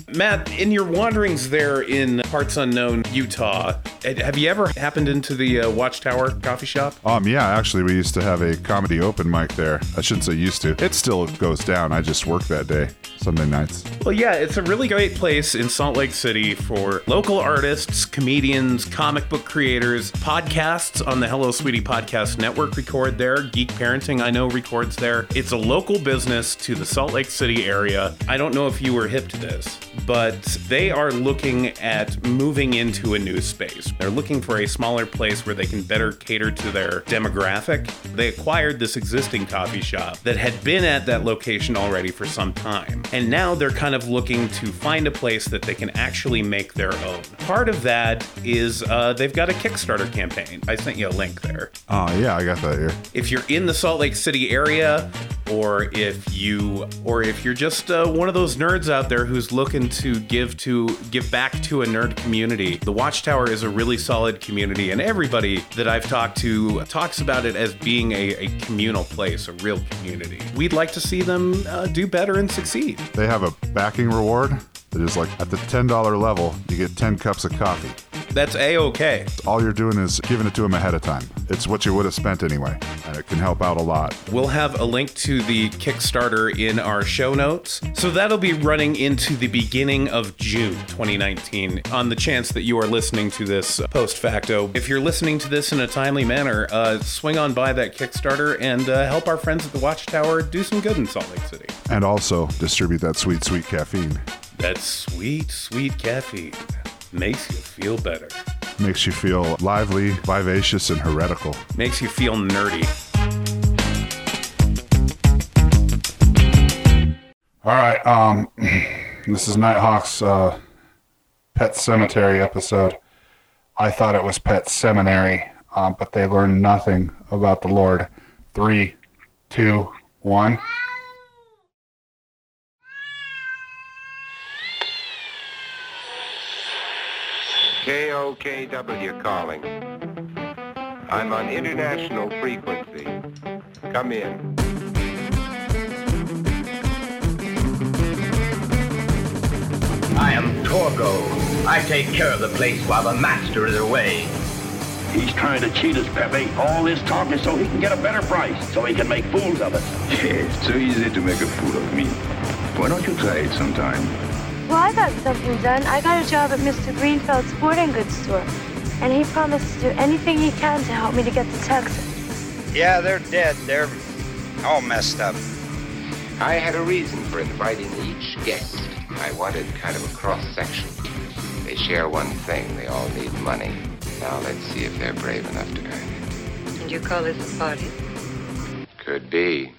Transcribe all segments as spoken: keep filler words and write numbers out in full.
Matt, in your wanderings there in parts unknown Utah, have you ever happened into the uh, Watchtower coffee shop? Um, yeah, actually, we used to have a comedy open mic there. I shouldn't say used to. It still goes down. I just work that day, Sunday nights. Well, yeah, it's a really great place in Salt Lake City for local artists, comedians, comic book creators, podcasts on the Hello Sweetie Podcast Network record there. Geek Parenting, I know, records there. It's a local business to the Salt Lake City area. I don't know if you were hip to this, but they are looking at moving into a new space. They're looking for a smaller place where they can better cater to their demographic. They acquired this existing coffee shop that had been at that location already for some time. And now they're kind of looking to find a place that they can actually make their own. Part of that is uh, they've got a Kickstarter campaign. I sent you a link there. Oh, uh, yeah, I got that here. If you're in the Salt Lake City area, or if you, or if you're just uh, one of those nerds out there who's looking to give to give back to a nerd community, the Watchtower is a really solid community, and everybody that I've talked to talks about it as being a, a communal place, a real community. We'd like to see them uh, do better and succeed. They have a backing reward that is like at the ten dollars level, you get ten cups of coffee. That's A-okay. All you're doing is giving it to them ahead of time. It's what you would have spent anyway, and it can help out a lot. We'll have a link to the Kickstarter in our show notes. So that'll be running into the beginning of June twenty nineteen, on the chance that you are listening to this post facto. If you're listening to this in a timely manner, uh, swing on by that Kickstarter and uh, help our friends at the Watchtower do some good in Salt Lake City. And also distribute that sweet, sweet caffeine. That sweet, sweet caffeine makes you feel better. Makes you feel lively, vivacious, and heretical. Makes you feel nerdy. All right, um, this is Nighthawk's uh, Pet Cemetery episode. I thought it was Pet Seminary, uh, but they learned nothing about the Lord. Three, two, one. K O K W calling. I'm on international frequency. Come in. I am Torgo. I take care of the place while the master is away. He's trying to cheat us, Pepe. All this talk is so he can get a better price, so he can make fools of us. Yeah, it's so easy to make a fool of me. Why don't you try it sometime? Well, I got something done. I got a job at Mister Greenfeld's sporting goods store, and he promised to do anything he can to help me to get to Texas. Yeah, they're dead. They're all messed up. I had a reason for inviting each guest. I wanted kind of a cross-section. They share one thing. They all need money. Now let's see if they're brave enough to earn it. And you call this a party? Could be.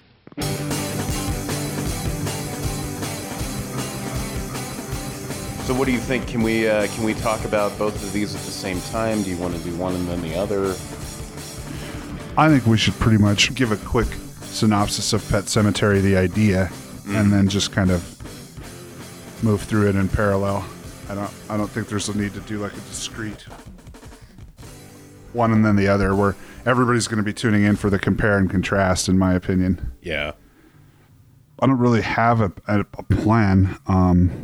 So what do you think? Can we uh, can we talk about both of these at the same time? Do you want to do one and then the other? I think we should pretty much give a quick synopsis of Pet Sematary, the idea, mm. and then just kind of move through it in parallel. I don't I don't think there's a need to do like a discrete one and then the other, where everybody's going to be tuning in for the compare and contrast, in my opinion. Yeah. I don't really have a, a, a plan. Um,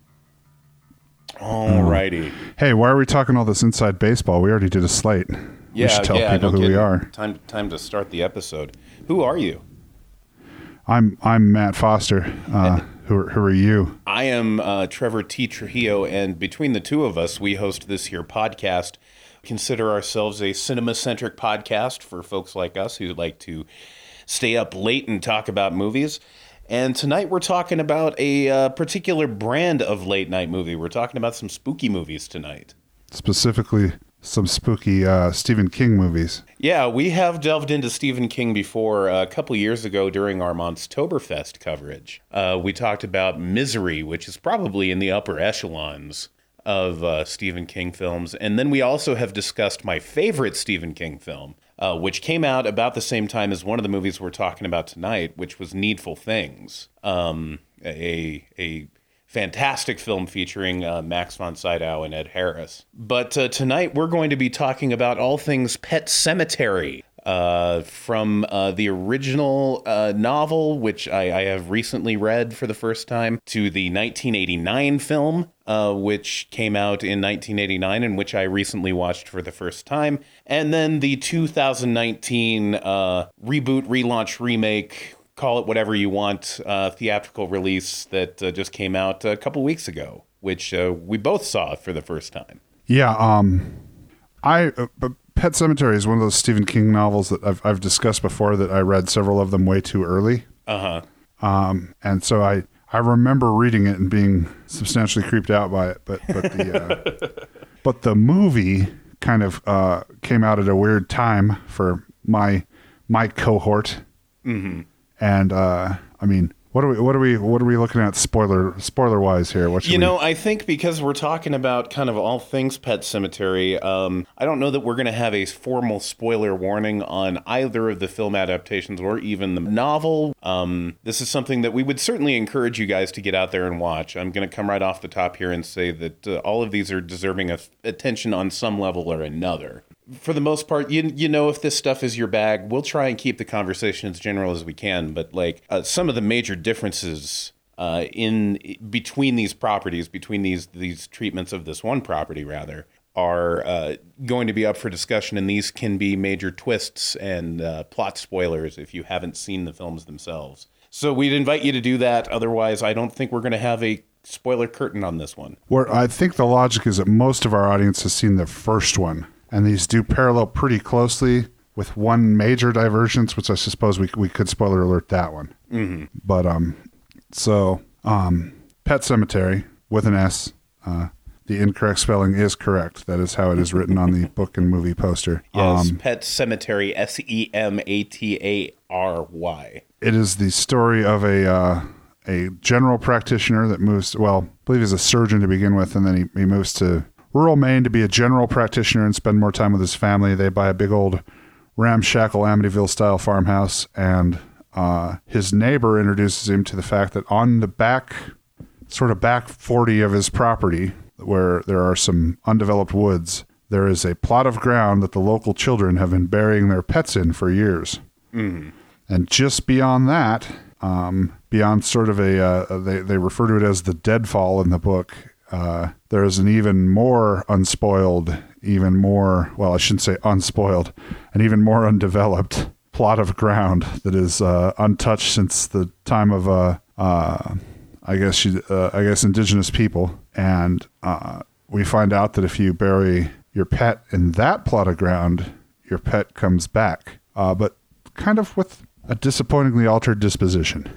Alrighty. Uh, hey, why are we talking all this inside baseball? We already did a slate. Yeah, we should tell yeah, people who we are. Time, time to start the episode. Who are you? I'm I'm Matt Foster. Uh, who are, who are you? I am uh, Trevor T. Trujillo, and between the two of us, we host this here podcast. Consider ourselves a cinema-centric podcast for folks like us who like to stay up late and talk about movies. And tonight we're talking about a uh, particular brand of late-night movie. We're talking about some spooky movies tonight. Specifically, some spooky uh, Stephen King movies. Yeah, we have delved into Stephen King before uh, a couple years ago during our Monstoberfest coverage. Uh, we talked about Misery, which is probably in the upper echelons of uh, Stephen King films. And then we also have discussed my favorite Stephen King film, uh, which came out about the same time as one of the movies we're talking about tonight, which was Needful Things, um, a a fantastic film featuring uh, Max von Sydow and Ed Harris. But uh, tonight we're going to be talking about all things Pet Sematary. uh, from uh, the original uh, novel, which I, I have recently read for the first time, to the nineteen eighty-nine film, uh, which came out in nineteen eighty-nine and which I recently watched for the first time, and then the two thousand nineteen uh, reboot, relaunch, remake, call it whatever you want, uh, theatrical release that uh, just came out a couple weeks ago, which uh, we both saw for the first time. Yeah, um, I uh, Pet Sematary is one of those Stephen King novels that I've I've discussed before that I read several of them way too early. Uh huh. Um, and so I, I remember reading it and being substantially creeped out by it, but but the uh, but the movie kind of uh, came out at a weird time for my my cohort. Mm-hmm. And uh, I mean, what are we what are we what are we looking at spoiler spoiler wise here? What should you we... know, I think because we're talking about kind of all things Pet Sematary, um, I don't know that we're going to have a formal spoiler warning on either of the film adaptations or even the novel. Um, this is something that we would certainly encourage you guys to get out there and watch. I'm going to come right off the top here and say that uh, all of these are deserving of attention on some level or another. For the most part, you you know, if this stuff is your bag, we'll try and keep the conversation as general as we can. But like uh, some of the major differences uh, in between these properties, between these these treatments of this one property, rather, are uh, going to be up for discussion. And these can be major twists and uh, plot spoilers if you haven't seen the films themselves. So we'd invite you to do that. Otherwise, I don't think we're going to have a spoiler curtain on this one. Where I think the logic is that most of our audience has seen the first one. And these do parallel pretty closely with one major divergence, which I suppose we we could spoiler alert that one. Mm-hmm. But um, so um, Pet Sematary with an S. Uh, the incorrect spelling is correct. That is how it is written on the book and movie poster. Yes, um, Pet Sematary, S E M A T A R Y. It is the story of a uh, a general practitioner that moves. Well, I believe he's a surgeon to begin with, and then he, he moves to rural Maine to be a general practitioner and spend more time with his family. They buy a big old ramshackle Amityville-style farmhouse, and uh, his neighbor introduces him to the fact that on the back, sort of back forty of his property, where there are some undeveloped woods, there is a plot of ground that the local children have been burying their pets in for years. Mm-hmm. And just beyond that, um, beyond sort of a, uh, they, they refer to it as the deadfall in the book, Uh, there is an even more unspoiled, even more, well, I shouldn't say unspoiled, an even more undeveloped plot of ground that is uh, untouched since the time of, uh, uh, I guess, you, uh, I guess, indigenous people. And uh, we find out that if you bury your pet in that plot of ground, your pet comes back, uh, but kind of with a disappointingly altered disposition.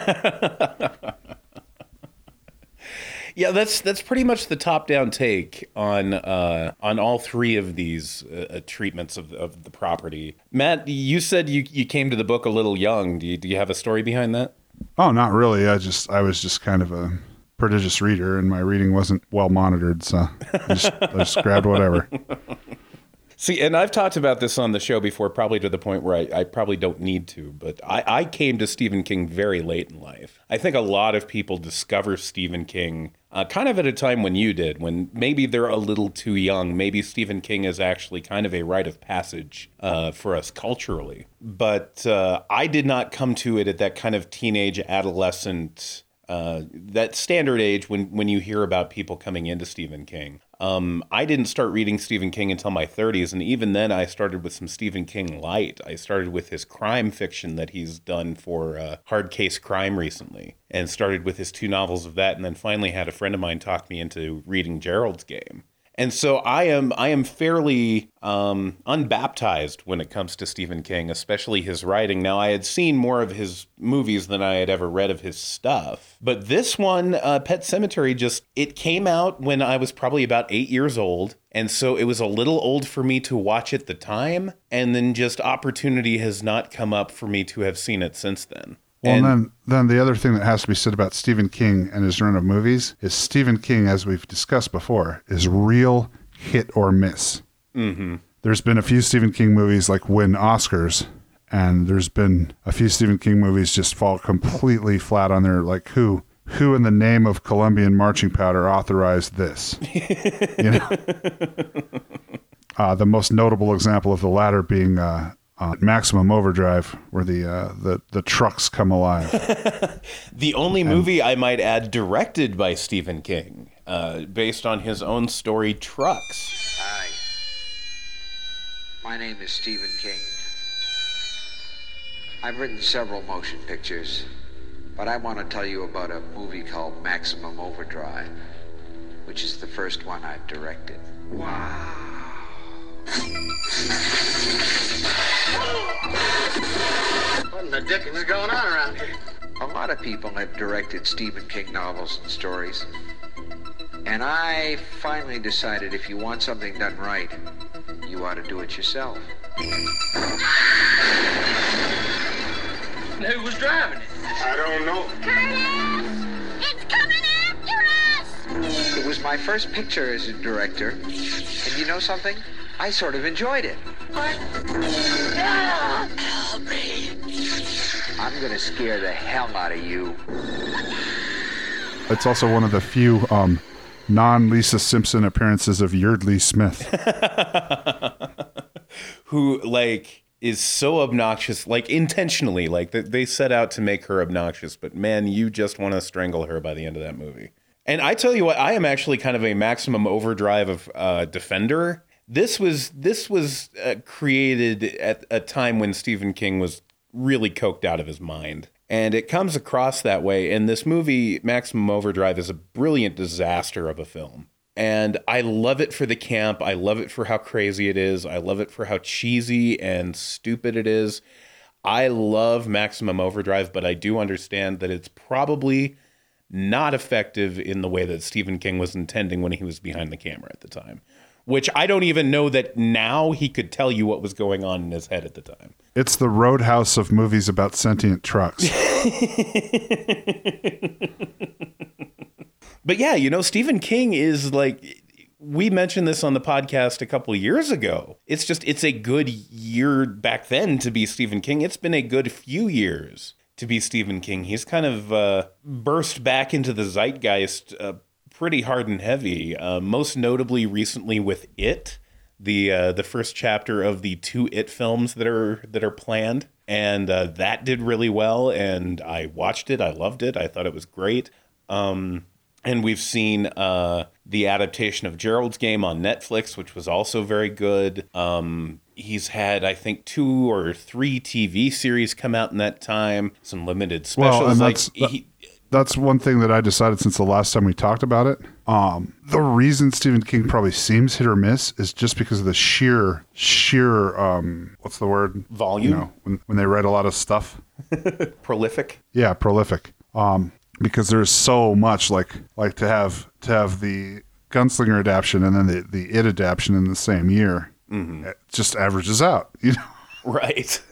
Yeah, that's that's pretty much the top-down take on uh, on all three of these uh, treatments of of the property. Matt, you said you, you came to the book a little young. Do you, do you have a story behind that? Oh, not really. I just I was just kind of a prodigious reader, and my reading wasn't well monitored, so I just, I just grabbed whatever. See, and I've talked about this on the show before, probably to the point where I, I probably don't need to, but I, I came to Stephen King very late in life. I think a lot of people discover Stephen King uh, kind of at a time when you did, when maybe they're a little too young. Maybe Stephen King is actually kind of a rite of passage uh, for us culturally. But uh, I did not come to it at that kind of teenage, adolescent, uh, that standard age when, when you hear about people coming into Stephen King. Um, I didn't start reading Stephen King until my thirties, and even then I started with some Stephen King light. I started with his crime fiction that he's done for uh, Hard Case Crime recently, and started with his two novels of that, and then finally had a friend of mine talk me into reading Gerald's Game. And so I am I am fairly um, unbaptized when it comes to Stephen King, especially his writing. Now, I had seen more of his movies than I had ever read of his stuff. But this one, uh, Pet Sematary, just, it came out when I was probably about eight years old. And so it was a little old for me to watch at the time. And then just opportunity has not come up for me to have seen it since then. Well, and, and then, then the other thing that has to be said about Stephen King and his run of movies is Stephen King, as we've discussed before, is real hit or miss. Mm-hmm. There's been a few Stephen King movies like win Oscars, and there's been a few Stephen King movies just fall completely flat on their, like, who who in the name of Colombian marching powder authorized this? You know? uh, the most notable example of the latter being uh, uh, Maximum Overdrive, where the uh, the the trucks come alive. The only movie, I might add, directed by Stephen King, uh, based on his own story, Trucks. Hi. My name is Stephen King. I've written several motion pictures, but I want to tell you about a movie called Maximum Overdrive, which is the first one I've directed. Wow. What in the dickens is going on around here? A lot of people have directed Stephen King novels and stories, and I finally decided if you want something done right, you ought to do it yourself. Who was driving it? I don't know. Curtis! It's coming after us! It was my first picture as a director, and you know something? I sort of enjoyed it. What? Help me! I'm gonna scare the hell out of you. It's also one of the few um, non-Lisa Simpson appearances of Yeardley Smith. Who, like, is so obnoxious, like, intentionally. Like, they set out to make her obnoxious, but man, you just want to strangle her by the end of that movie. And I tell you what, I am actually kind of a Maximum Overdrive of uh, defender. This was this was uh, created at a time when Stephen King was really coked out of his mind. And it comes across that way. And this movie, Maximum Overdrive, is a brilliant disaster of a film. And I love it for the camp. I love it for how crazy it is. I love it for how cheesy and stupid it is. I love Maximum Overdrive, but I do understand that it's probably not effective in the way that Stephen King was intending when he was behind the camera at the time. Which I don't even know that now he could tell you what was going on in his head at the time. It's the Roadhouse of movies about sentient trucks. But yeah, you know, Stephen King is like, we mentioned this on the podcast a couple of years ago. It's just, it's a good year back then to be Stephen King. It's been a good few years to be Stephen King. He's kind of uh, burst back into the zeitgeist uh, pretty hard and heavy, uh, most notably recently with It, the uh, the first chapter of the two It films that are that are planned. And uh, that did really well, and I watched it. I loved it. I thought it was great. Um, and we've seen uh, the adaptation of Gerald's Game on Netflix, which was also very good. Um, he's had, I think, two or three T V series come out in that time, some limited specials. Well, and like that's, he, that's one thing that I decided since the last time we talked about it. Um, the reason Stephen King probably seems hit or miss is just because of the sheer, sheer, um, what's the word? Volume? You know, when, when they write a lot of stuff. Prolific? Yeah, prolific. Um, because there's so much, like like to have to have the Gunslinger adaptation and then the, the It adaptation in the same year. Mm-hmm. It just averages out, you know? Right.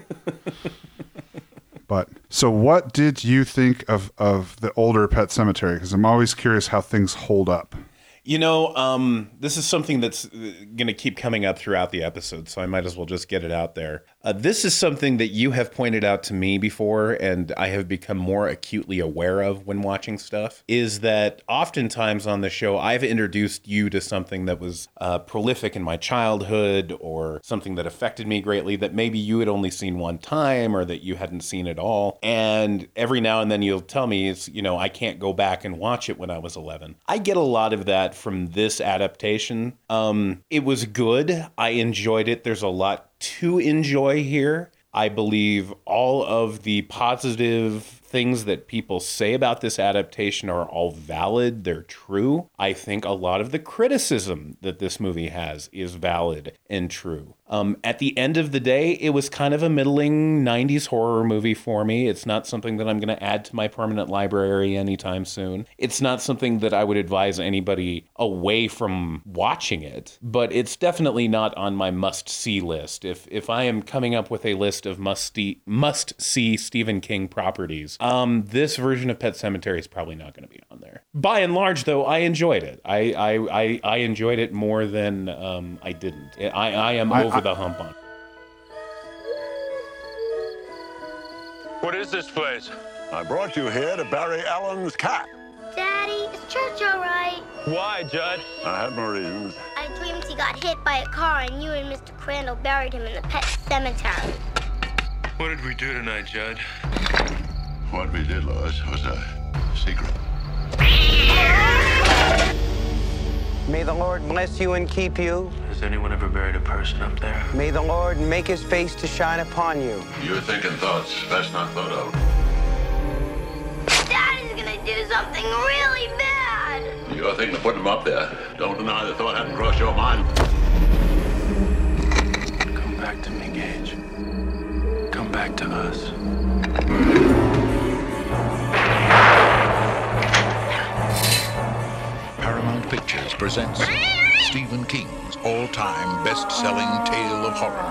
But so what did you think of, of the older Pet Sematary? Because I'm always curious how things hold up. You know, um, this is something that's going to keep coming up throughout the episode, so I might as well just get it out there. Uh, this is something that you have pointed out to me before, and I have become more acutely aware of when watching stuff, is that oftentimes on the show, I've introduced you to something that was uh, prolific in my childhood or something that affected me greatly that maybe you had only seen one time or that you hadn't seen at all. And every now and then you'll tell me, it's, you know, I can't go back and watch it when I was eleven. I get a lot of that from this adaptation. Um, it was good. I enjoyed it. There's a lot to enjoy here. I believe all of the positive things that people say about this adaptation are all valid. They're true. I think a lot of the criticism that this movie has is valid and true. Um, at the end of the day, it was kind of a middling nineties horror movie for me. It's not something that I'm going to add to my permanent library anytime soon. It's not something that I would advise anybody away from watching it, but it's definitely not on my must-see list. If if I am coming up with a list of must-see must-see Stephen King properties, um, this version of Pet Sematary is probably not going to be on there. By and large, though, I enjoyed it. I I, I, I enjoyed it more than um, I didn't. I, I am I, over I, the hump on it. What is this place? I brought you here to bury Alan's cat. Daddy, is church all right? Why, Judd? I have my reasons. I dreamed he he got hit by a car and you and Mister Crandall buried him in the pet cemetery. What did we do tonight, Judd? What we did, Lois, was a secret. May the Lord bless you and keep you. Has anyone ever buried a person up there? May the Lord make his face to shine upon you. You're thinking thoughts best not thought of. Daddy's gonna do something really bad. You're thinking of putting them up there. Don't deny the thought hadn't crossed your mind. Come back to me, Gage. Come back to us. Paramount Pictures presents Stephen King's all-time best-selling tale of horror,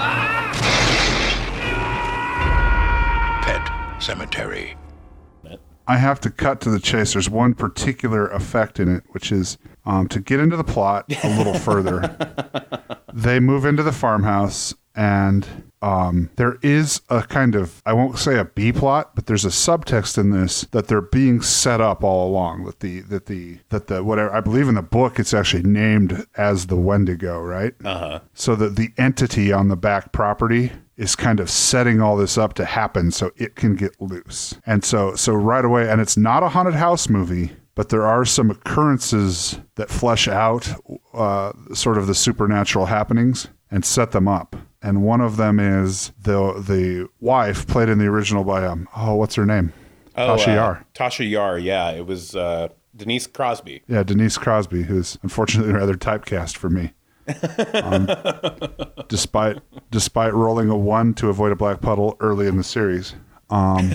Pet Sematary. I have to cut to the chase. There's one particular effect in it, which is um, to get into the plot a little further. They move into the farmhouse, and um, there is a kind of, I won't say a B plot, but there's a subtext in this that they're being set up all along. That the that the that the whatever I believe in the book, it's actually named as the Wendigo, right? Uh huh. So that the entity on the back property is kind of setting all this up to happen so it can get loose. And so so right away, and it's not a haunted house movie, but there are some occurrences that flesh out uh, sort of the supernatural happenings and set them up. And one of them is the the wife, played in the original by, um, oh, what's her name? Oh, Tasha uh, Yar. Tasha Yar, yeah. It was uh, Denise Crosby. Yeah, Denise Crosby, who's unfortunately rather typecast for me. um, despite despite rolling a one to avoid a black puddle early in the series. Um,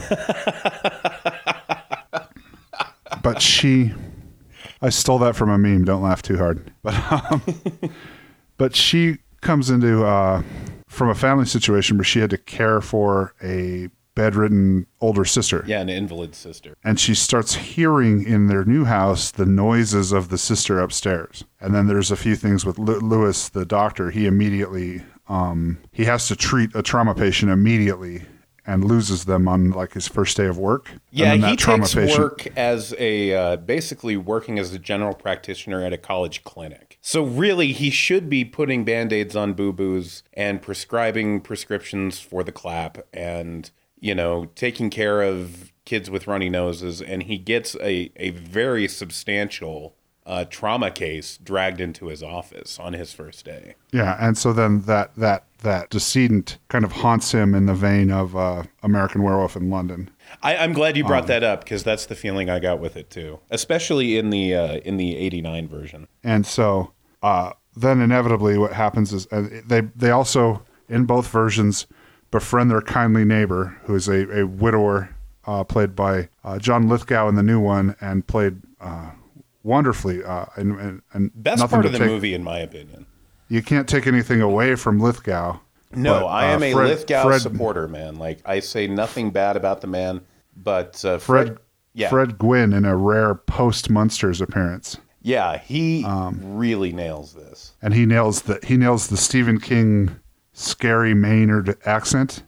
but she, I stole that from a meme. Don't laugh too hard. But um, but she comes into uh, from a family situation where she had to care for a bedridden older sister. Yeah, an invalid sister. And she starts hearing in their new house the noises of the sister upstairs. And then there's a few things with L- Lewis, the doctor. He immediately, um, he has to treat a trauma patient immediately and loses them on like his first day of work. Yeah, and then he that trauma takes patient, work as a, uh, basically working as a general practitioner at a college clinic. So really, he should be putting Band-Aids on boo-boos and prescribing prescriptions for the clap and, you know, taking care of kids with runny noses. And he gets a, a very substantial uh, trauma case dragged into his office on his first day. Yeah, and so then that that that decedent kind of haunts him in the vein of uh, American Werewolf in London. I, I'm glad you brought Um, that up because that's the feeling I got with it too, especially in the uh, in the eighty-nine version. And so uh, then inevitably what happens is uh, they they also, in both versions, befriend their kindly neighbor, who is a, a widower, uh, played by uh, John Lithgow in the new one, and played uh, wonderfully. Uh, and, and, and Best nothing part to of the take- movie, in my opinion. You can't take anything away from Lithgow. No, but, I am uh, a Fred- Lithgow Fred- supporter, man. Like, I say nothing bad about the man, but uh, Fred, Fred, yeah, Fred Gwynn in a rare post-Munsters appearance. yeah, he Um, really nails this. And he nails the he nails the Stephen King scary Maynard accent.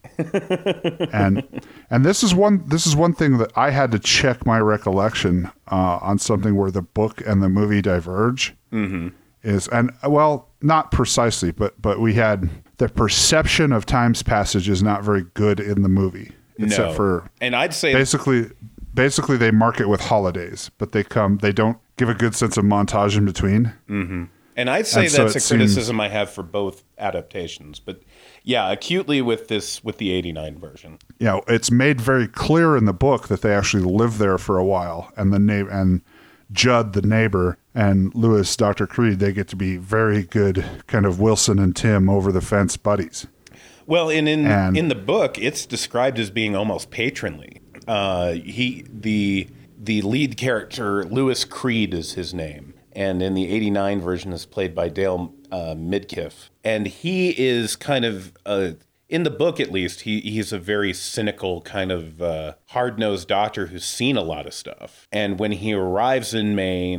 and and this is one this is one thing that I had to check my recollection uh, on something where the book and the movie diverge. Mm-hmm. Is and well, not precisely, but but we had the perception of time's passage is not very good in the movie, except No. for And I'd say basically basically they mark it with holidays, but they come they don't give a good sense of montage in between. Mm-hmm. And I'd say And so that's a it criticism seems- I have for both adaptations, but yeah, acutely with this with the eighty-nine version. Yeah, it's made very clear in the book that they actually live there for a while, and the na- and Judd, the neighbor, and Lewis, Doctor Creed, they get to be very good kind of Wilson and Tim over the fence buddies. Well, and in And- in the book, it's described as being almost patronly. Uh, he the the lead character Lewis Creed is his name, and in the eighty-nine version is played by Dale uh, Midkiff, and he is kind of uh, in the book at least he he's a very cynical kind of uh, hard-nosed doctor who's seen a lot of stuff, and when he arrives in Maine,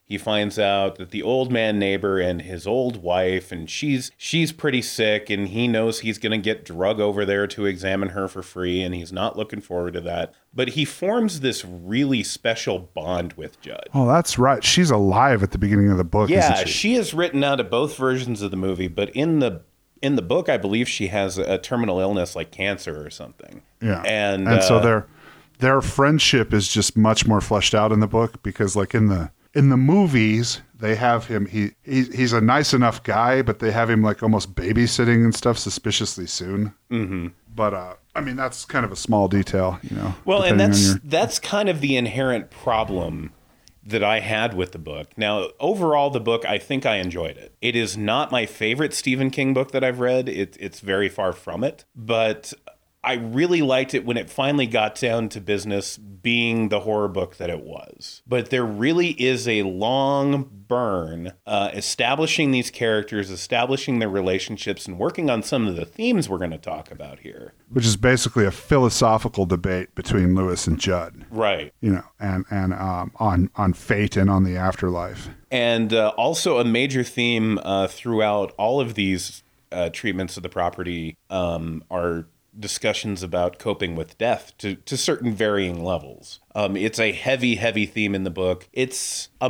He finds out that the old man neighbor and his old wife, and she's she's pretty sick, and he knows he's going to get drug over there to examine her for free, and he's not looking forward to that. But he forms this really special bond with Judd. Oh, that's right. She's alive at the beginning of the book, yeah, isn't she? she is written out of both versions of the movie, but in the in the book, I believe she has a terminal illness like cancer or something. Yeah. And, and so uh, their their friendship is just much more fleshed out in the book, because like in the in the movies, they have him, he, he he's a nice enough guy, but they have him like almost babysitting and stuff suspiciously soon. Mm-hmm. But uh, I mean, that's kind of a small detail, you know. Well, and that's your... that's kind of the inherent problem that I had with the book. Now, overall, the book, I think I enjoyed it. It is not my favorite Stephen King book that I've read. It, it's very far from it. But I really liked it when it finally got down to business being the horror book that it was. But there really is a long burn uh, establishing these characters, establishing their relationships, and working on some of the themes we're going to talk about here. Which is basically a philosophical debate between Lewis and Judd. Right. You know, and, and um, on, on fate and on the afterlife. And uh, also a major theme uh, throughout all of these uh, treatments of the property um, are discussions about coping with death to, to certain varying levels. Um, it's a heavy, heavy theme in the book. It's a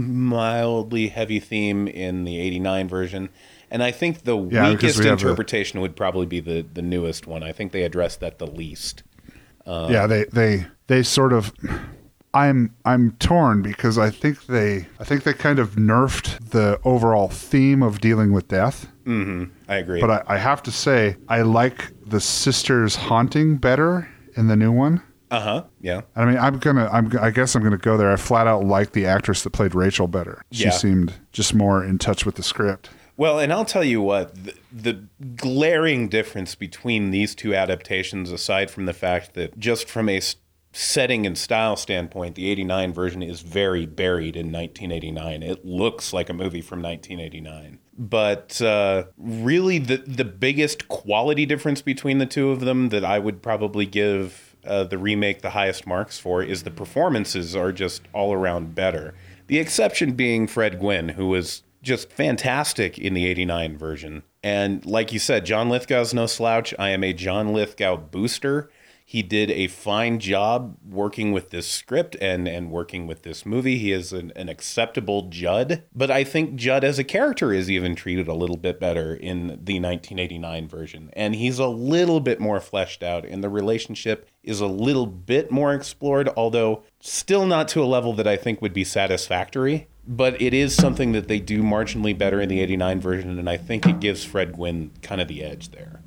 mildly heavy theme in the eighty-nine version. And I think the yeah, weakest we interpretation a... would probably be the, the newest one. I think they addressed that the least. Uh, yeah, they, they they sort of... I'm I'm torn because I think they I think they kind of nerfed the overall theme of dealing with death. Mm-hmm. I agree. But I, I have to say I like the sisters haunting better in the new one. Uh huh. Yeah. I mean, I'm gonna I'm I guess I'm gonna go there. I flat out like the actress that played Rachel better. She yeah. seemed just more in touch with the script. Well, and I'll tell you what, the, the glaring difference between these two adaptations, aside from the fact that just from a setting and style standpoint, the eighty-nine version is very buried in nineteen eighty-nine. It looks like a movie from nineteen eighty-nine. But uh, really, the, the biggest quality difference between the two of them that I would probably give uh, the remake the highest marks for is the performances are just all around better. The exception being Fred Gwynne, who was just fantastic in the eighty-nine version. And like you said, John Lithgow's no slouch. I am a John Lithgow booster. He did a fine job working with this script and, and working with this movie. He is an, an acceptable Judd. But I think Judd as a character is even treated a little bit better in the nineteen eighty-nine version. And he's a little bit more fleshed out, and the relationship is a little bit more explored, although still not to a level that I think would be satisfactory. But it is something that they do marginally better in the eighty-nine version, and I think it gives Fred Gwynne kind of the edge there.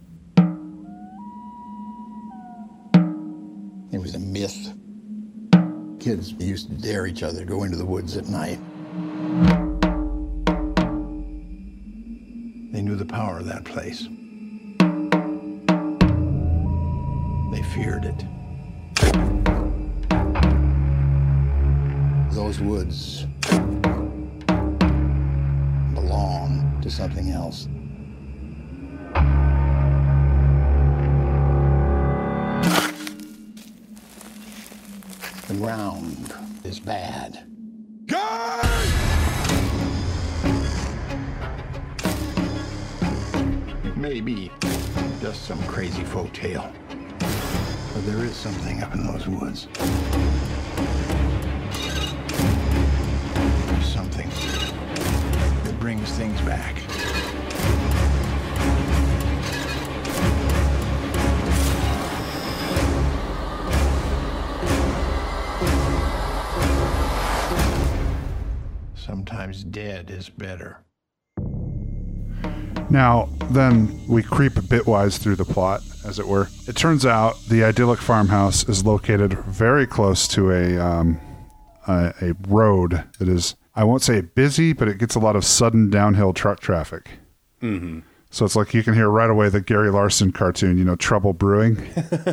It was a myth. Kids used to dare each other to go into the woods at night. They knew the power of that place. They feared it. Those woods belong to something else. The ground is bad. God! It may be just some crazy folk tale, but there is something up in those woods. There's something that brings things back. Sometimes dead is better. Now, then we creep bitwise through the plot, as it were. It turns out the idyllic farmhouse is located very close to a, um, a, a road that is, I won't say busy, but it gets a lot of sudden downhill truck traffic. Mm-hmm. So it's like you can hear right away the Gary Larson cartoon, you know, Trouble Brewing.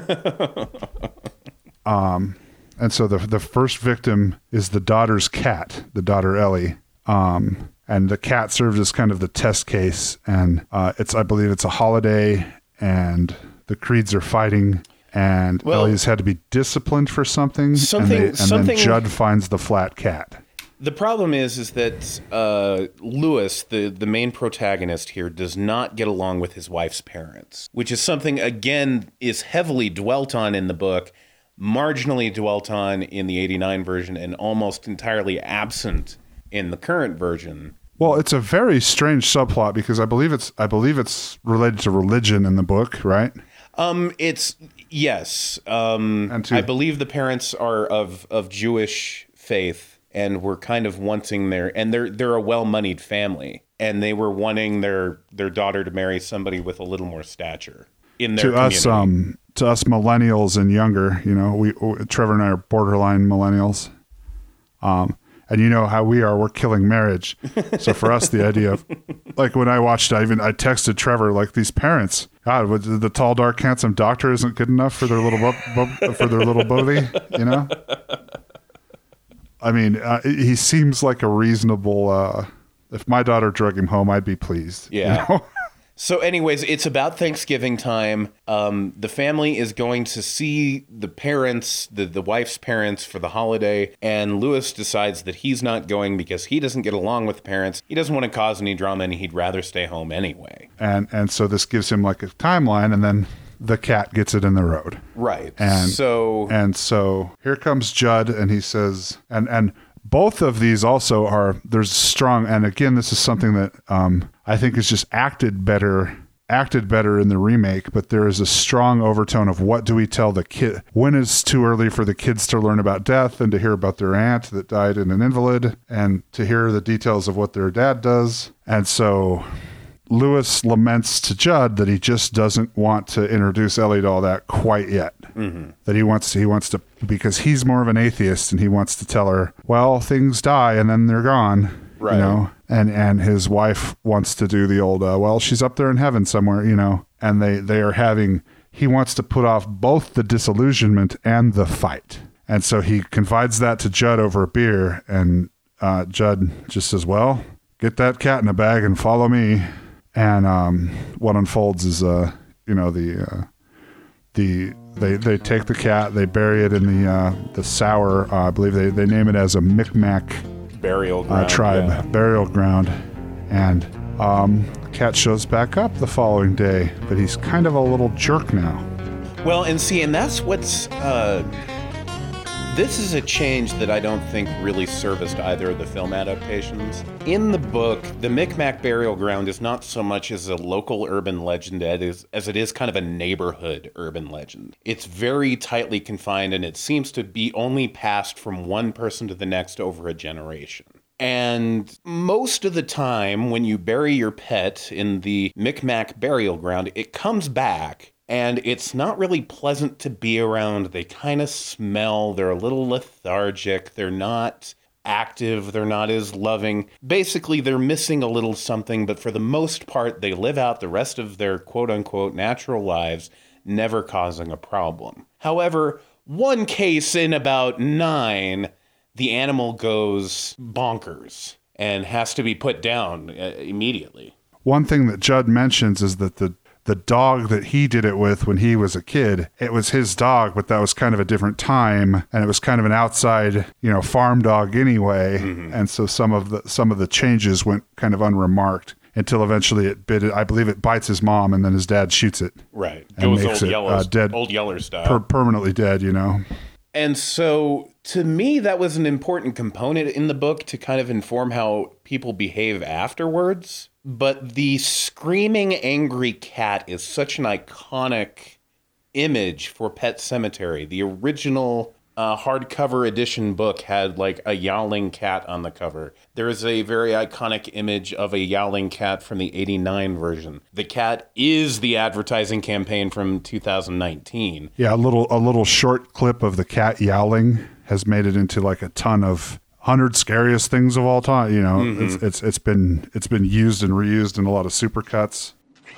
um... And so the the first victim is the daughter's cat, the daughter Ellie. Um, and the cat serves as kind of the test case. And uh, it's I believe it's a holiday, and the Creeds are fighting, and well, Ellie's had to be disciplined for something. Something. And, they, and something, then Judd finds the flat cat. The problem is, is that uh, Lewis, the, the main protagonist here, does not get along with his wife's parents, which is something, again, is heavily dwelt on in the book, marginally dwelt on in the eighty-nine version, and almost entirely absent in the current version. Well, it's a very strange subplot because I believe it's I believe it's related to religion in the book, right? Um, it's yes. Um, And to- I believe the parents are of of Jewish faith. And were kind of wanting their, and they're they're a well-moneyed family, and they were wanting their their daughter to marry somebody with a little more stature in their to community. us, um, to us millennials and younger, you know, we Trevor and I are borderline millennials, um, and you know how we are. We're killing marriage. So for us, the idea of like when I watched, I even I texted Trevor like these parents. God, what, the tall, dark, handsome doctor isn't good enough for their little bu- bu- for their little booty, you know. I mean, uh, he seems like a reasonable. Uh, if my daughter drug him home, I'd be pleased. Yeah. You know? So anyways, it's about Thanksgiving time. Um, the family is going to see the parents, the, the wife's parents for the holiday. And Lewis decides that he's not going because he doesn't get along with the parents. He doesn't want to cause any drama and he'd rather stay home anyway. And and so this gives him like a timeline, and then the cat gets it in the road. Right. And so and so here comes Judd, and he says, and and both of these also are, there's strong, and again, this is something that um, I think is just acted better, acted better in the remake, but there is a strong overtone of what do we tell the kid? When is too early for the kids to learn about death and to hear about their aunt that died in an invalid and to hear the details of what their dad does. And so Lewis laments to Judd that he just doesn't want to introduce Ellie to all that quite yet. Mm-hmm. That he wants to, he wants to, because he's more of an atheist and he wants to tell her, well, things die and then they're gone, right. you know, and, and his wife wants to do the old, uh, well, she's up there in heaven somewhere, you know, and they, they are having, he wants to put off both the disillusionment and the fight. And so he confides that to Judd over a beer, and uh, Judd just says, well, get that cat in a bag and follow me. And um, what unfolds is, uh, you know, the uh, the they they take the cat, they bury it in the uh, the sour. Uh, I believe they, they name it as a Micmac burial ground, uh, tribe yeah. burial ground, and um, cat shows back up the following day, but he's kind of a little jerk now. Well, and see, and that's what's. Uh, This is a change that I don't think really serviced either of the film adaptations. In the book, the Micmac burial ground is not so much as a local urban legend as, as it is kind of a neighborhood urban legend. It's very tightly confined, and it seems to be only passed from one person to the next over a generation. And most of the time, when you bury your pet in the Micmac burial ground, it comes back. And it's not really pleasant to be around. They kind of smell. They're a little lethargic. They're not active. They're not as loving. Basically, they're missing a little something. But for the most part, they live out the rest of their quote-unquote natural lives, never causing a problem. However, one case in about nine, the animal goes bonkers and has to be put down uh, immediately. One thing that Judd mentions is that the The dog that he did it with when he was a kid, it was his dog, but that was kind of a different time, and it was kind of an outside, you know, farm dog anyway. Mm-hmm. And so some of the some of the changes went kind of unremarked until eventually it bit it. I believe it bites his mom, and then his dad shoots it. Right, and goes makes old it Yeller, uh, dead, old Yeller style, per- permanently dead. You know. And so, to me, that was an important component in the book to kind of inform how people behave afterwards. But the screaming, angry cat is such an iconic image for Pet Sematary. The original uh, hardcover edition book had like a yowling cat on the cover. There is a very iconic image of a yowling cat from the eighty-nine version. The cat is the advertising campaign from two thousand nineteen. Yeah, a little a little short clip of the cat yowling has made it into like a ton of hundred scariest things of all time. You know, mm-hmm. it's it's it's been it's been used and reused in a lot of supercuts.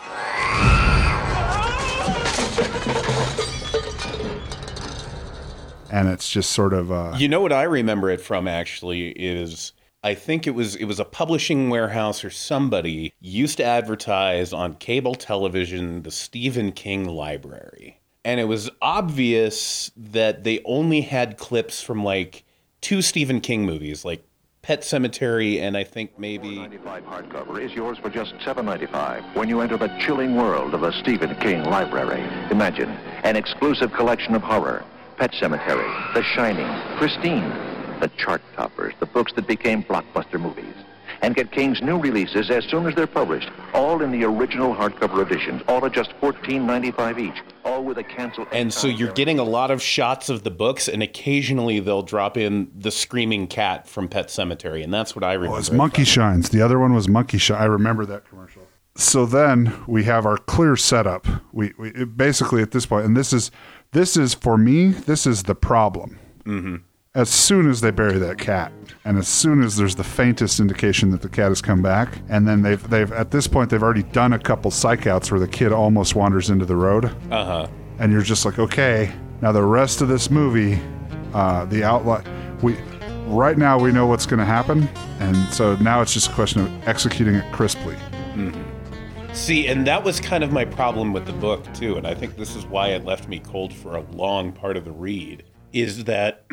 And it's just sort of uh, you know what I remember it from actually is I think it was it was a publishing warehouse or somebody used to advertise on cable television the Stephen King library. And it was obvious that they only had clips from like two Stephen King movies, like Pet Sematary, and I think maybe... four ninety-five hardcover is yours for just seven ninety-five when you enter the chilling world of the Stephen King library. Imagine an exclusive collection of horror, Pet Sematary, The Shining, Christine, the chart toppers, the books that became blockbuster movies. And get King's new releases as soon as they're published, all in the original hardcover editions, all at just fourteen ninety-five each, all with a cancel. And so you're getting a lot of shots of the books, and occasionally they'll drop in the screaming cat from Pet Sematary, and that's what I remember. Oh, it's Monkey Shines. The other one was Monkey Shine. I remember that commercial. So then we have our clear setup. We, we it basically at this point, and this is this is for me, this is the problem. Mm-hmm. As soon as they bury that cat, and as soon as there's the faintest indication that the cat has come back, and then they've they've at this point they've already done a couple psych outs where the kid almost wanders into the road. Uh-huh. And you're just like, okay, now the rest of this movie, uh, the outline, we right now we know what's going to happen, and so now it's just a question of executing it crisply. Mm-hmm. See, and that was kind of my problem with the book too, and I think this is why it left me cold for a long part of the read, is that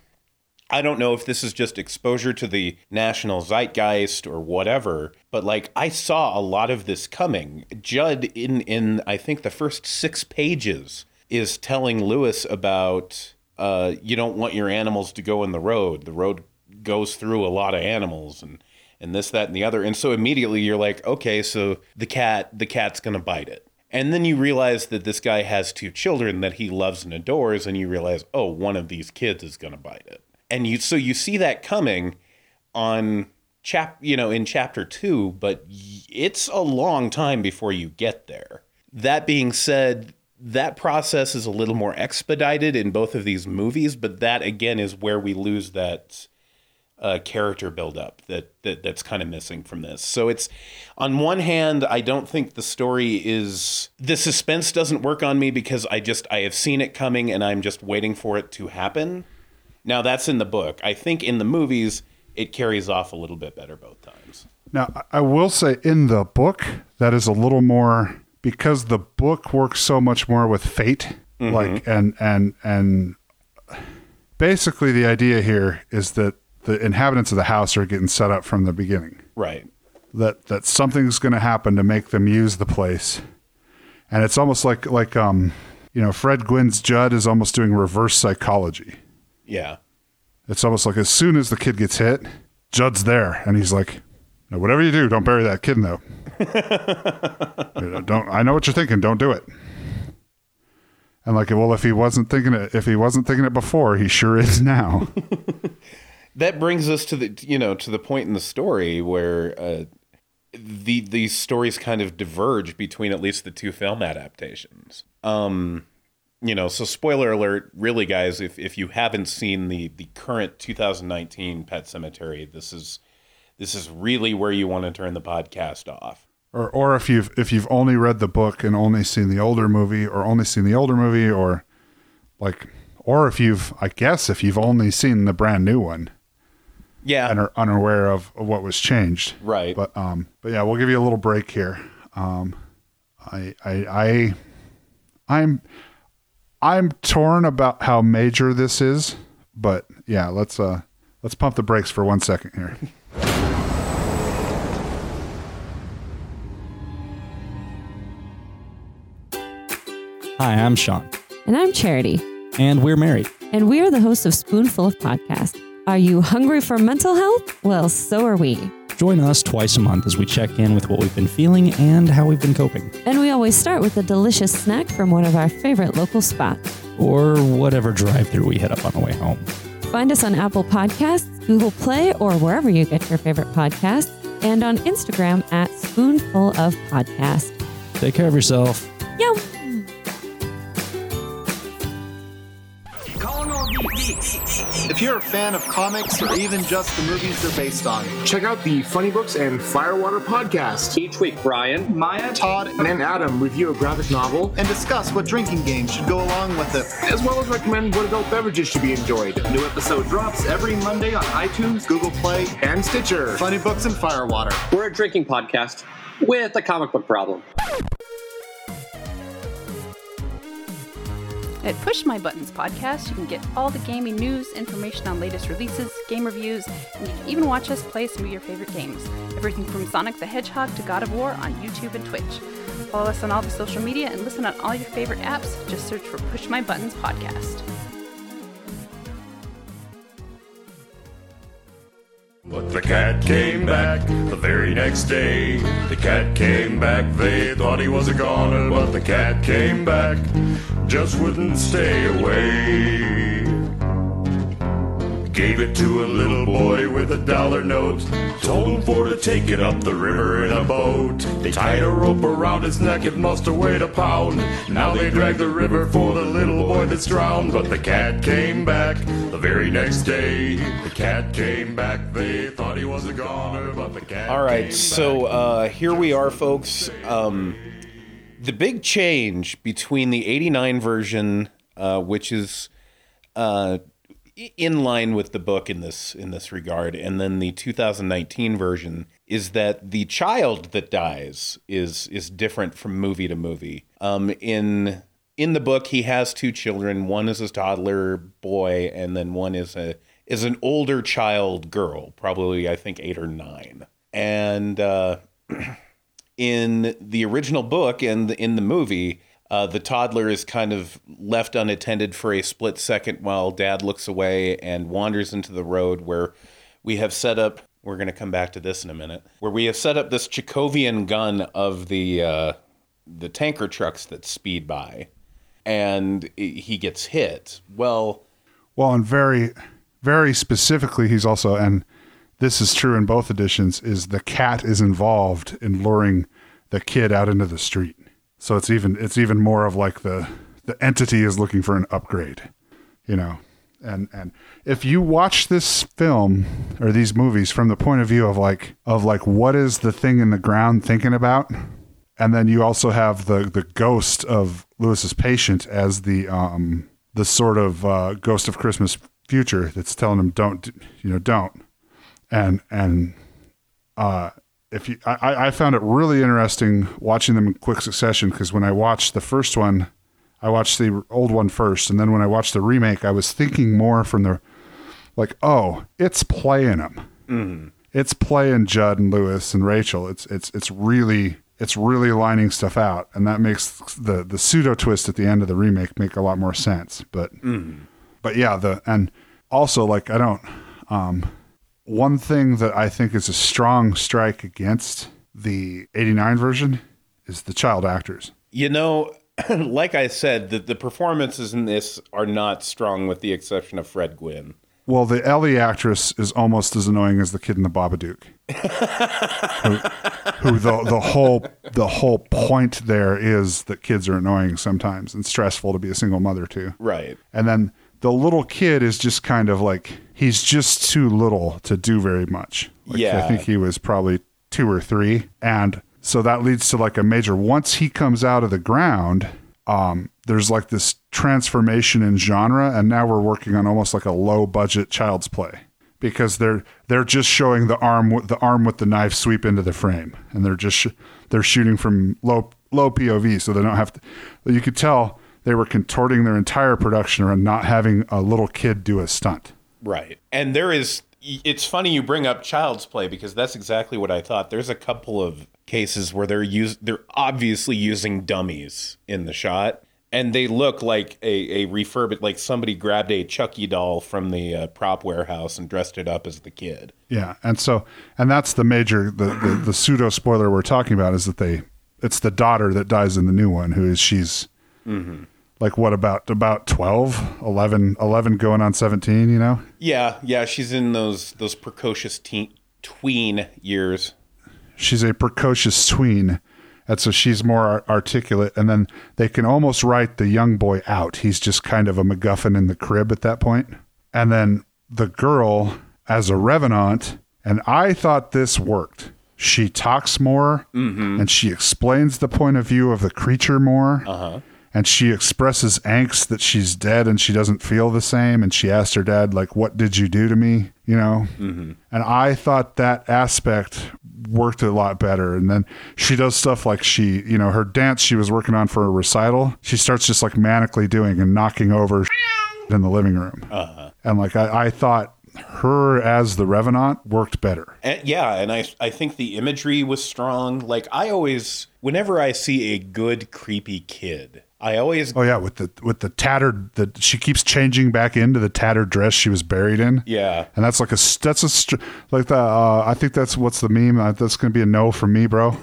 I don't know if this is just exposure to the national zeitgeist or whatever, but like I saw a lot of this coming. Judd in, in I think the first six pages is telling Lewis about uh, you don't want your animals to go in the road. The road goes through a lot of animals and, and this, that, and the other. And so immediately you're like, okay, so the cat, the cat's going to bite it. And then you realize that this guy has two children that he loves and adores, and you realize, oh, one of these kids is going to bite it. And you, so you see that coming on chap, you know, in chapter two, but it's a long time before you get there. That being said, that process is a little more expedited in both of these movies, but that again is where we lose that uh, character buildup that, that that's kind of missing from this. So it's, on one hand, I don't think the story is, the suspense doesn't work on me because I just, I have seen it coming and I'm just waiting for it to happen. Now, that's in the book. I think in the movies, it carries off a little bit better both times. Now, I will say in the book, that is a little more, because the book works so much more with fate. Mm-hmm. Like, and, and, and basically the idea here is that the inhabitants of the house are getting set up from the beginning. Right. That, that something's going to happen to make them use the place. And it's almost like, like, um, you know, Fred Gwynn's Judd is almost doing reverse psychology. Yeah. It's almost like as soon as the kid gets hit, Judd's there. And he's like, no, whatever you do, don't bury that kid, though. you know, don't, I know what you're thinking. Don't do it. And like, well, if he wasn't thinking it, if he wasn't thinking it before, he sure is now. That brings us to the, you know, to the point in the story where uh, the these stories kind of diverge between at least the two film adaptations. Um, You know, so spoiler alert, really, guys, if, if you haven't seen the, the current two thousand nineteen Pet Sematary, this is this is really where you want to turn the podcast off. Or or if you've if you've only read the book and only seen the older movie, or only seen the older movie, or like, or if you've, I guess, if you've only seen the brand new one, yeah, and are unaware of, of what was changed, right? But um, but yeah, we'll give you a little break here. Um, I I I I'm. I'm torn about how major this is, but yeah, let's uh, let's pump the brakes for one second here. Hi, I'm Sean. And I'm Charity. And we're married. And we are the hosts of Spoonful of Podcast. Are you hungry for mental health? Well, so are we. Join us twice a month as we check in with what we've been feeling and how we've been coping. And we always start with a delicious snack from one of our favorite local spots. Or whatever drive-thru we hit up on the way home. Find us on Apple Podcasts, Google Play, or wherever you get your favorite podcasts, and on Instagram at Spoonful of Podcast. Take care of yourself. Yum! If you're a fan of comics or even just the movies they're based on, check out the Funny Books and Firewater podcast. Each week, Brian, Maya, Todd, and Adam review a graphic novel and discuss what drinking games should go along with it, as well as recommend what adult beverages should be enjoyed. New episode drops every Monday on iTunes, Google Play, and Stitcher. Funny Books and Firewater. We're a drinking podcast with a comic book problem. At Push My Buttons Podcast, you can get all the gaming news, information on latest releases, game reviews, and you can even watch us play some of your favorite games. Everything from Sonic the Hedgehog to God of War on YouTube and Twitch. Follow us on all the social media and listen on all your favorite apps. Just search for Push My Buttons Podcast. But the cat came back the very next day. The cat came back, they thought he was a goner, but the cat came back, just wouldn't stay away. Gave it to a little boy with a dollar note, told him for to take it up the river in a boat. They tied a rope around his neck, it must have weighed a pound. Now they drag the river for the little boy that's drowned. But the cat came back the very next day. The cat came back, they thought he was a goner, but the cat All right, came so uh, here we are, folks. Um, the big change between the eighty-nine version, uh, which is uh, in line with the book in this in this regard, and then the two thousand nineteen version, is that the child that dies is is different from movie to movie. Um, in in the book, he has two children. One is a toddler boy, and then one is a is an older child girl, probably I think eight or nine. And uh, in the original book and in the movie, Uh, the toddler is kind of left unattended for a split second while dad looks away and wanders into the road where we have set up, we're going to come back to this in a minute, where we have set up this Chekhovian gun of the uh, the tanker trucks that speed by, and he gets hit. Well, well, and very, very specifically, he's also, and this is true in both editions, is the cat is involved in luring the kid out into the street. So it's even it's even more of like the the entity is looking for an upgrade, you know. And and if you watch this film or these movies from the point of view of like of like what is the thing in the ground thinking about, and then you also have the the ghost of Lewis's patient as the um the sort of uh, ghost of Christmas future that's telling him don't you know don't and and uh. If you, I, I found it really interesting watching them in quick succession, because when I watched the first one, I watched the old one first, and then when I watched the remake, I was thinking more from the, like, oh, it's playing them. Mm-hmm. It's playing Judd and Lewis and Rachel. It's it's it's really it's really lining stuff out, and that makes the the pseudo twist at the end of the remake make a lot more sense. But mm-hmm. but yeah, the and also like I don't. Um, One thing that I think is a strong strike against the eighty-nine version is the child actors. You know, like I said, the, the performances in this are not strong with the exception of Fred Gwynne. Well, the Ellie actress is almost as annoying as the kid in the Babadook. who who the, the whole the whole point there is that kids are annoying sometimes and stressful to be a single mother to. Right. And then the little kid is just kind of like, he's just too little to do very much. Like, yeah. I think he was probably two or three. And so that leads to like a major, once he comes out of the ground, um, there's like this transformation in genre. And now we're working on almost like a low budget Child's Play, because they're, they're just showing the arm, the arm with the knife sweep into the frame. And they're just, sh- they're shooting from low, low P O V. So they don't have to, you could tell they were contorting their entire production around not having a little kid do a stunt. Right. And there is, it's funny you bring up Child's Play, because that's exactly what I thought. There's a couple of cases where they're use, they're obviously using dummies in the shot, and they look like a, a refurbished, like somebody grabbed a Chucky doll from the uh, prop warehouse and dressed it up as the kid. Yeah. And so, and that's the major, the, the, the pseudo spoiler we're talking about is that they, it's the daughter that dies in the new one, who is, she's, mm-hmm. like what, about about twelve, eleven, eleven going on seventeen, you know? Yeah, yeah, she's in those those precocious teen, tween years. She's a precocious tween, and so she's more articulate, and then they can almost write the young boy out. He's just kind of a MacGuffin in the crib at that point. And then the girl as a revenant, and I thought this worked. She talks more, mm-hmm. and she explains the point of view of the creature more. Uh-huh. And she expresses angst that she's dead and she doesn't feel the same. And she asked her dad, like, what did you do to me? You know? Mm-hmm. And I thought that aspect worked a lot better. And then she does stuff like she, you know, her dance she was working on for a recital, she starts just like manically doing and knocking over in the living room. Uh-huh. And like, I, I thought her as the Revenant worked better. And, yeah, and I I think the imagery was strong. Like, I always, whenever I see a good, creepy kid, I always... Oh, yeah, with the with the tattered... The, she keeps changing back into the tattered dress she was buried in. Yeah. And that's like a... That's a... Like, the, uh, I think that's... What's the meme? Uh, that's going to be a no from me, bro.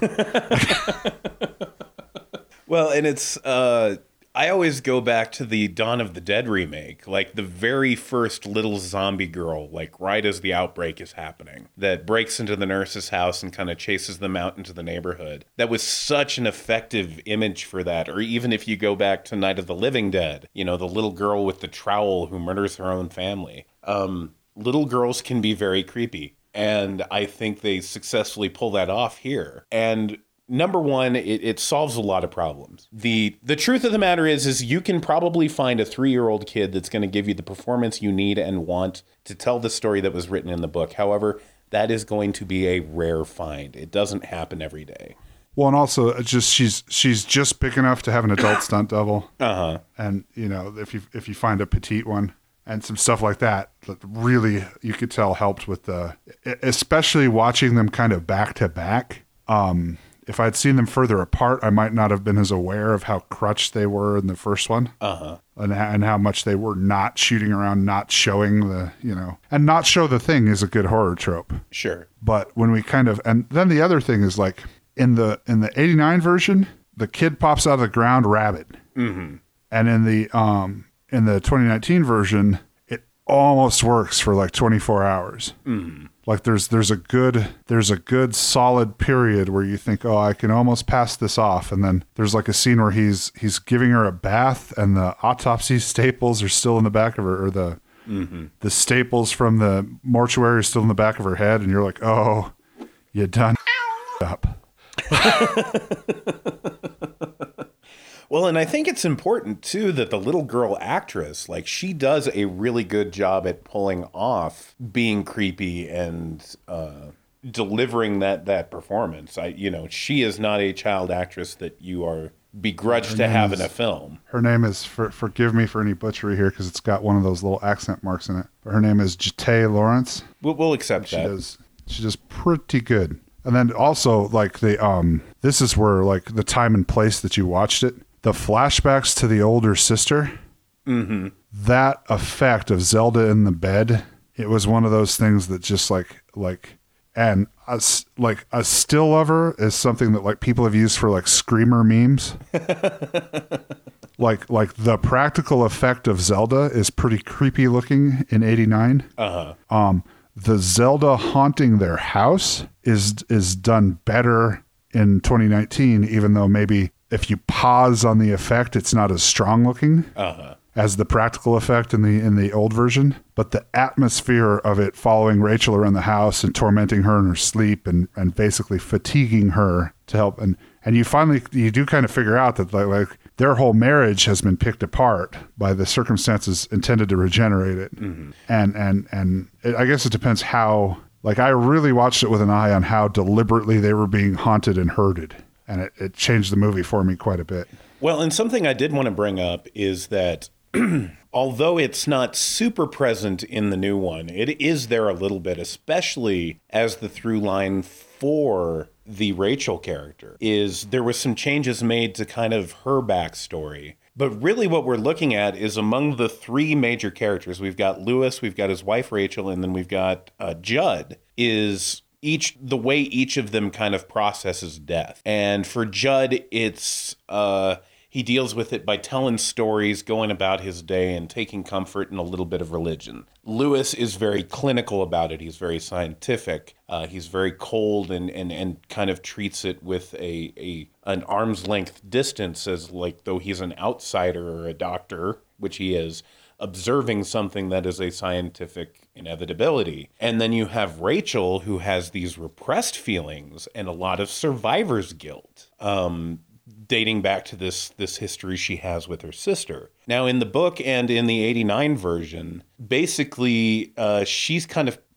Well, and it's... Uh, I always go back to the Dawn of the Dead remake, like the very first little zombie girl, like right as the outbreak is happening, that breaks into the nurse's house and kind of chases them out into the neighborhood. That was such an effective image for that. Or even if you go back to Night of the Living Dead, you know, the little girl with the trowel who murders her own family. Um, little girls can be very creepy. And I think they successfully pull that off here. And number one, it, it solves a lot of problems. The the truth of the matter is, is you can probably find a three-year-old kid that's going to give you the performance you need and want to tell the story that was written in the book. However, that is going to be a rare find. It doesn't happen every day. Well, and also, it's just she's she's just big enough to have an adult stunt double. Uh-huh. And, you know, if you if you find a petite one and some stuff like that, that really, you could tell helped with the, especially watching them kind of back to back. Um... If I'd seen them further apart, I might not have been as aware of how crutched they were in the first one. Uh-huh. And, and how much they were not shooting around, not showing the, you know, and not show the thing is a good horror trope. Sure. But when we kind of, and then the other thing is like in the, in the eighty-nine version, the kid pops out of the ground rabid. Mm-hmm. And in the, um, in the twenty nineteen version, it almost works for like twenty-four hours. Mm-hmm. Like there's there's a good there's a good solid period where you think, oh, I can almost pass this off, and then there's like a scene where he's he's giving her a bath, and the autopsy staples are still in the back of her, or the mm-hmm. the staples from the mortuary are still in the back of her head, and you're like, oh, you done up. Well, and I think it's important, too, that the little girl actress, like, she does a really good job at pulling off being creepy and uh, delivering that, that performance. I, you know, she is not a child actress that you are begrudged to have is, in a film. Her name is, for, forgive me for any butchery here, because it's got one of those little accent marks in it, but her name is Jete Lawrence. We'll, we'll accept she that. Does, she does pretty good. And then also, like, the um, this is where, like, the time and place that you watched it, the flashbacks to the older sister, mm-hmm. that effect of Zelda in the bed, it was one of those things that just like, like, and a, like a still of her is something that like people have used for like screamer memes. like, like the practical effect of Zelda is pretty creepy looking in eighty-nine. Uh-huh. Um, the Zelda haunting their house is, is done better in twenty nineteen, even though maybe if you pause on the effect, it's not as strong looking uh-huh. as the practical effect in the in the old version. But the atmosphere of it following Rachel around the house and tormenting her in her sleep and, and basically fatiguing her to help. And, and you finally, you do kind of figure out that like, like their whole marriage has been picked apart by the circumstances intended to regenerate it. Mm-hmm. And, and, and it, I guess it depends how, like I really watched it with an eye on how deliberately they were being haunted and herded. And it, it changed the movie for me quite a bit. Well, and something I did want to bring up is that although it's not super present in the new one, it is there a little bit, especially as the through line for the Rachel character, is there was some changes made to kind of her backstory. But really what we're looking at is among the three major characters, we've got Lewis, we've got his wife Rachel, and then we've got uh, Judd, is each the way each of them kind of processes death. And for Judd, it's uh, he deals with it by telling stories, going about his day, and taking comfort in a little bit of religion. Lewis is very clinical about it. He's very scientific. Uh, he's very cold and, and, and kind of treats it with a, a an arm's length distance, as like though he's an outsider or a doctor, which he is, observing something that is a scientific inevitability. And then you have Rachel, who has these repressed feelings and a lot of survivor's guilt, um, dating back to this this history she has with her sister. Now, in the book and in the eighty-nine version, basically, uh, she's kind of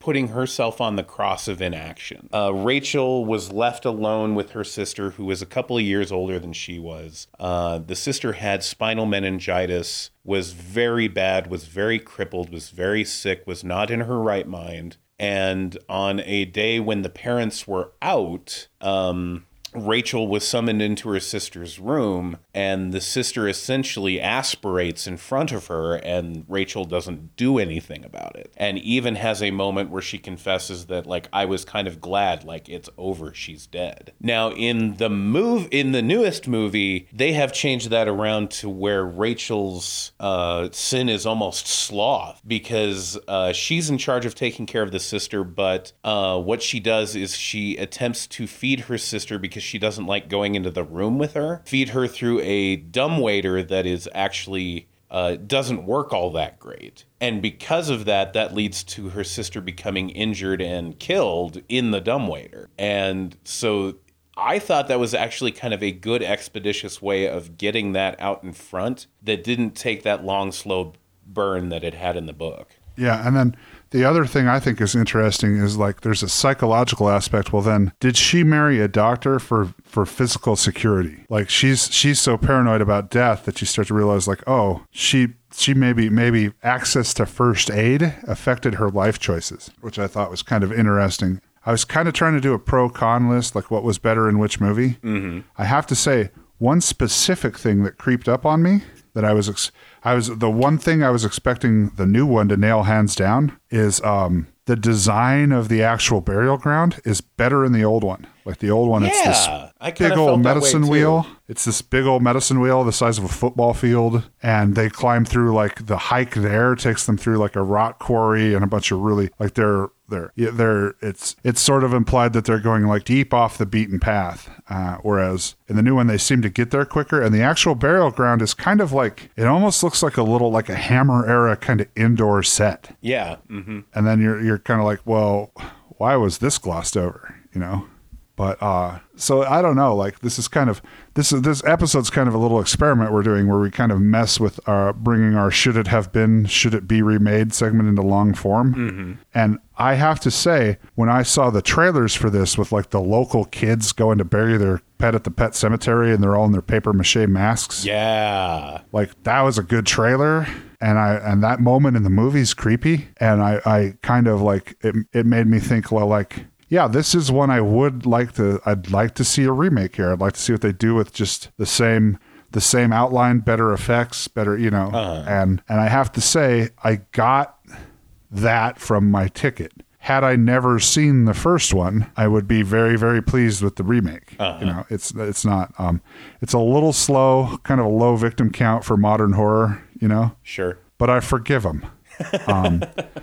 putting herself on the cross of inaction. Uh, Rachel was left alone with her sister, who was a couple of years older than she was. Uh, the sister had spinal meningitis, was very bad, was very crippled, was very sick, was not in her right mind. And on a day when the parents were out, um, Rachel was summoned into her sister's room, and the sister essentially aspirates in front of her, and Rachel doesn't do anything about it. And even has a moment where she confesses that, like, I was kind of glad, like, it's over, she's dead. Now, in the move, in the newest movie, they have changed that around to where Rachel's uh, sin is almost sloth, because uh, she's in charge of taking care of the sister, but uh, what she does is she attempts to feed her sister because she doesn't like going into the room with her, feed her through a dumbwaiter that is actually uh, doesn't work all that great. And because of that, that leads to her sister becoming injured and killed in the dumbwaiter. And so I thought that was actually kind of a good expeditious way of getting that out in front that didn't take that long, slow burn that it had in the book. Yeah, and then the other thing I think is interesting is, like, there's a psychological aspect. Well, then, did she marry a doctor for, for physical security? Like, she's she's so paranoid about death that you start to realize, like, oh, she she maybe maybe access to first aid affected her life choices, which I thought was kind of interesting. I was kind of trying to do a pro-con list, like what was better in which movie. Mm-hmm. I have to say, one specific thing that creeped up on me that I was... Ex- I was the one thing I was expecting the new one to nail hands down is um, the design of the actual burial ground is better in the old one. Like the old one, yeah, it's this I big old medicine wheel. It's this big old medicine wheel the size of a football field. And they climb through, like, the hike there takes them through like a rock quarry and a bunch of really, like, they're, they're, yeah, they're, it's, it's sort of implied that they're going, like, deep off the beaten path. Uh, whereas in the new one, they seem to get there quicker. And the actual burial ground is kind of like, it almost looks like a little, like a Hammer era kind of indoor set. Yeah. Mm-hmm. And then you're, you're kind of like, well, why was this glossed over, you know? But uh, so I don't know, like this is kind of, this is, this episode's kind of a little experiment we're doing where we kind of mess with our, bringing our should it have been, should it be remade segment into long form. Mm-hmm. And I have to say, when I saw the trailers for this with, like, the local kids going to bury their pet at the pet cemetery and they're all in their paper mache masks. Yeah. Like, that was a good trailer. And I, and that moment in the movie's creepy. And I, I kind of like, it, it made me think, well, like, yeah, this is one I would like to, I'd like to see a remake here. I'd like to see what they do with just the same, the same outline, better effects, better, you know, uh-huh. and, and I have to say, I got that from my ticket. Had I never seen the first one, I would be very, very pleased with the remake. Uh-huh. You know, it's, it's not, um, it's a little slow, kind of a low victim count for modern horror, you know? Sure. But I forgive them. Um,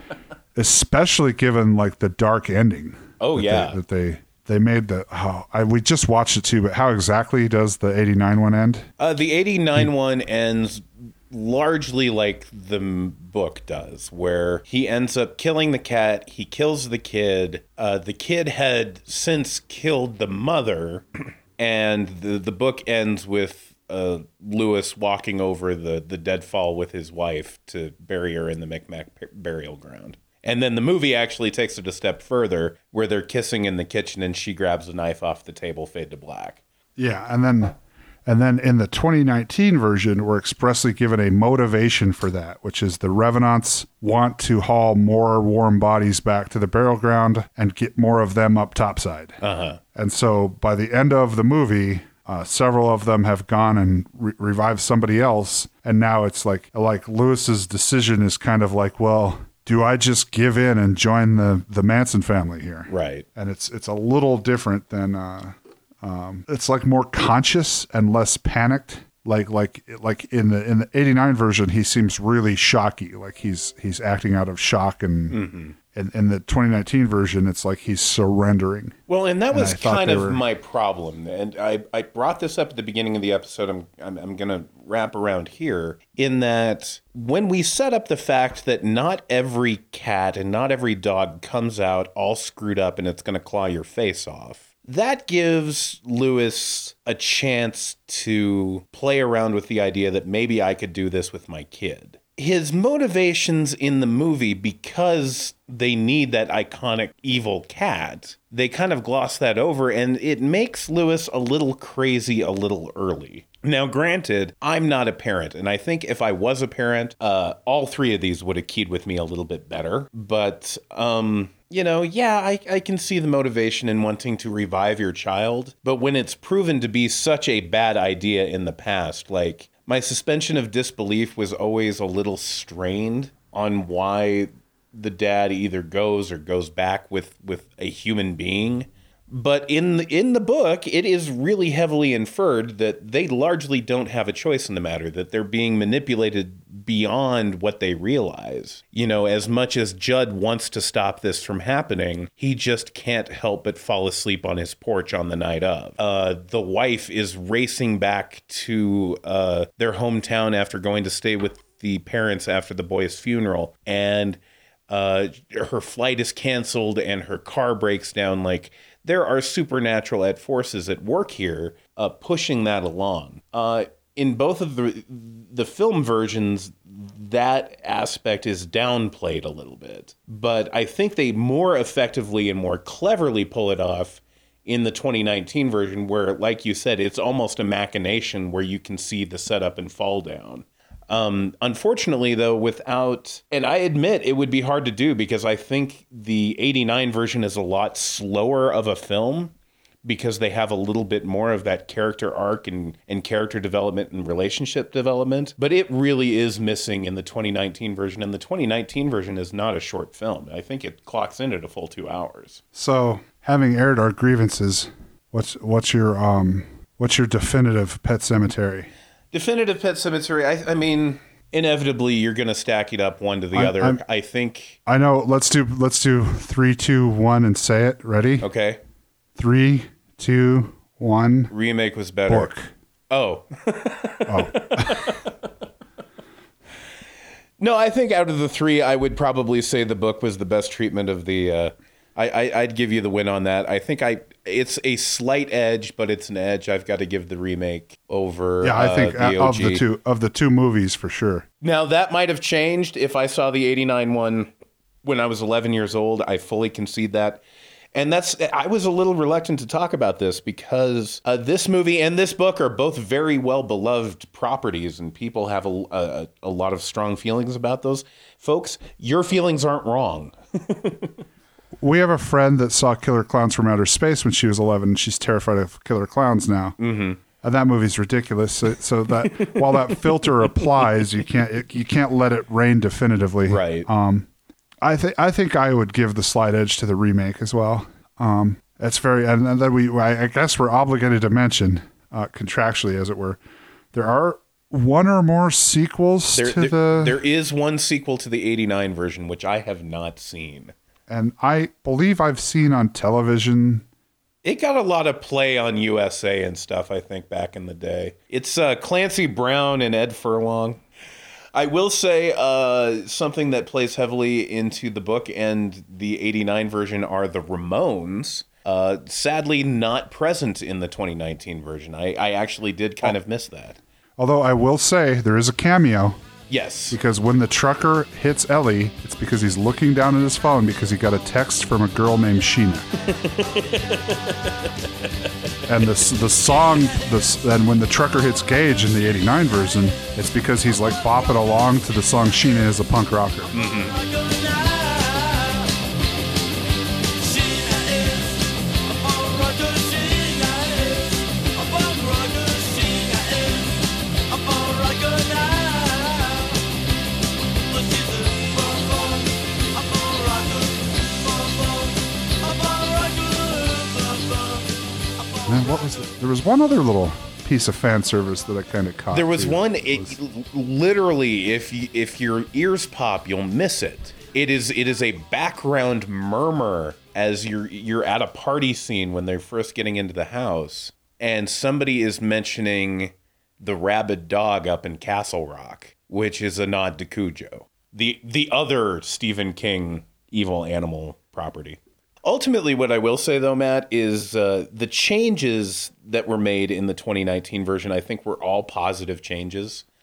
especially given, like, the dark ending. Oh, that yeah. They, that they they made the, oh, I, we just watched it too, but how exactly does the eighty-nine one end? Uh, the eighty-nine hmm. one ends largely like the m- book does, where he ends up killing the cat, he kills the kid, uh, the kid had since killed the mother, and the, the book ends with uh, Lewis walking over the, the deadfall with his wife to bury her in the Micmac burial ground. And then the movie actually takes it a step further, where they're kissing in the kitchen and she grabs a knife off the table, fade to black. Yeah, and then and then in the twenty nineteen version, we're expressly given a motivation for that, which is the Revenants want to haul more warm bodies back to the burial ground and get more of them up topside. Uh-huh. And so by the end of the movie, uh, several of them have gone and re- revived somebody else. And now it's like, like Lewis's decision is kind of like, well, do I just give in and join the, the Manson family here? Right. And it's it's a little different than, uh, um, it's like more conscious and less panicked. Like like like in the in the eighty-nine version, he seems really shocky. Like he's he's acting out of shock, and mm-hmm. in, in the twenty nineteen version, it's like he's surrendering. Well, and that and was kind of were... my problem. And I, I brought this up at the beginning of the episode. I'm I'm, I'm going to wrap around here in that when we set up the fact that not every cat and not every dog comes out all screwed up and it's going to claw your face off. That gives Lewis a chance to play around with the idea that maybe I could do this with my kid. his motivations in the movie, because they need that iconic evil cat, they kind of gloss that over, and it makes Lewis a little crazy a little early. Now, granted, I'm not a parent, and I think if I was a parent, uh, all three of these would have keyed with me a little bit better. But, um, you know, yeah, I, I can see the motivation in wanting to revive your child. But when it's proven to be such a bad idea in the past, like, my suspension of disbelief was always a little strained on why the dad either goes or goes back with, with a human being. But in the, in the book, it is really heavily inferred that they largely don't have a choice in the matter, that they're being manipulated beyond what they realize. You know, as much as Judd wants to stop this from happening, he just can't help but fall asleep on his porch on the night of. Uh, the wife is racing back to uh, their hometown after going to stay with the parents after the boy's funeral, and uh, her flight is canceled and her car breaks down. Like, there are supernatural at forces at work here, uh, pushing that along. Uh, in both of the the film versions, that aspect is downplayed a little bit. But I think they more effectively and more cleverly pull it off in the twenty nineteen version, where, like you said, it's almost a machination where you can see the setup and fall down. Um, unfortunately, though, without, and I admit it would be hard to do because I think the eighty-nine version is a lot slower of a film because they have a little bit more of that character arc and, and character development and relationship development. But it really is missing in the twenty nineteen version. And the twenty nineteen version is not a short film. I think it clocks in at a full two hours. So, having aired our grievances, what's what's your um what's your definitive Pet Sematary? Definitive Pet Sematary, I, I mean, inevitably you're going to stack it up one to the I'm, other. I'm, I think. I know. Let's do let's do three, two, one, and say it. Ready? Okay. Three, two, one. Remake was better. Bork. Oh. oh. No, I think out of the three, I would probably say the book was the best treatment of the. Uh, I, I I'd give you the win on that. I think I. It's a slight edge, but it's an edge. I've got to give the remake over. Yeah, I think uh, the of the two of the two movies for sure. Now that might have changed if I saw the eighty-nine one when I was eleven years old. I fully concede that, and that's. I was a little reluctant to talk about this because uh, this movie and this book are both very well beloved properties, and people have a, a a lot of strong feelings about those. Folks, your feelings aren't wrong. We have a friend that saw Killer Clowns from Outer Space when she was eleven, and she's terrified of killer clowns now. Mm-hmm. And that movie's ridiculous. So, so that while that filter applies, you can't it, you can't let it reign definitively. Right. Um, I think I think I would give the slight edge to the remake as well. Um, it's very, and, and then we I guess we're obligated to mention uh, contractually, as it were, there are one or more sequels there, to there, the. There is one sequel to the eighty-nine version, which I have not seen. And I believe I've seen on television. It got a lot of play on U S A and stuff, I think, back in the day. It's uh, Clancy Brown and Ed Furlong. I will say uh, something that plays heavily into the book and the eighty-nine version are the Ramones. Uh, sadly, not present in the twenty nineteen version. I, I actually did kind of miss that. Although I will say there is a cameo. Yes. Because when the trucker hits Ellie, it's because he's looking down at his phone because he got a text from a girl named Sheena. And the the song, the, and when the trucker hits Gage in the eighty-nine version, it's because he's like bopping along to the song Sheena is a punk rocker. Mm-hmm. Man, what was it? There was one other little piece of fan service that I kind of caught. There was too. one. It It, was... literally, if you, if your ears pop, you'll miss it. It is it is a background murmur as you're you're at a party scene when they're first getting into the house, and somebody is mentioning the rabid dog up in Castle Rock, which is a nod to Cujo, the the other Stephen King evil animal property. Ultimately, what I will say, though, Matt, is uh, the changes that were made in the twenty nineteen version, I think, were all positive changes.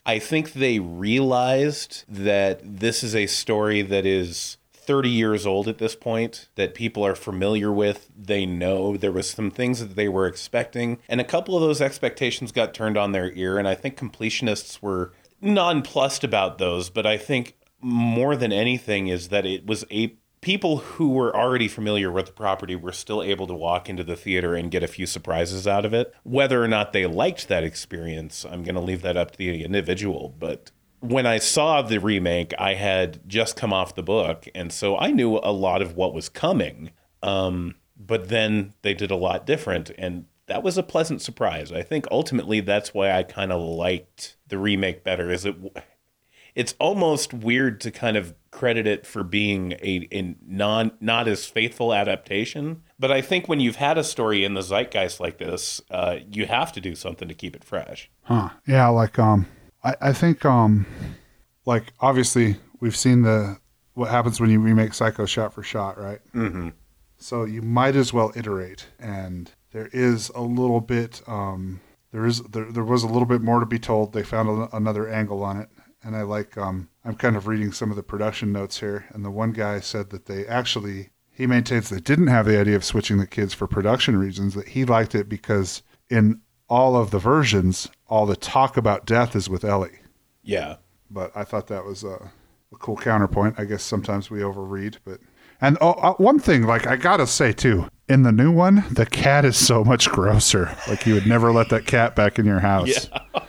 I think they realized that this is a story that is thirty years old at this point, that people are familiar with. They know there was some things that they were expecting, and a couple of those expectations got turned on their ear, and I think completionists were nonplussed about those, but I think more than anything is that it was a people who were already familiar with the property were still able to walk into the theater and get a few surprises out of it. Whether or not they liked that experience, I'm going to leave that up to the individual, but when I saw the remake, I had just come off the book, and so I knew a lot of what was coming. Um, but then they did a lot different, and that was a pleasant surprise. I think ultimately that's why I kind of liked the remake better. Is it? It's almost weird to kind of credit it for being a, a non not as faithful adaptation, but I think when you've had a story in the zeitgeist like this, uh, you have to do something to keep it fresh. Huh? Yeah, like um. I, I think, um, like, obviously, we've seen the what happens when you remake Psycho shot for shot, right? Mm-hmm. So you might as well iterate, and there is a little bit, um, there is there, there was a little bit more to be told. They found a, another angle on it, and I like, um, I'm kind of reading some of the production notes here, and the one guy said that they actually, he maintains they didn't have the idea of switching the kids for production reasons, that he liked it because in all of the versions, all the talk about death is with Ellie. Yeah. But I thought that was a, a cool counterpoint. I guess sometimes we overread, but and oh, uh, one thing, like I gotta say too, in the new one, the cat is so much grosser. Like you would never let that cat back in your house. Yeah.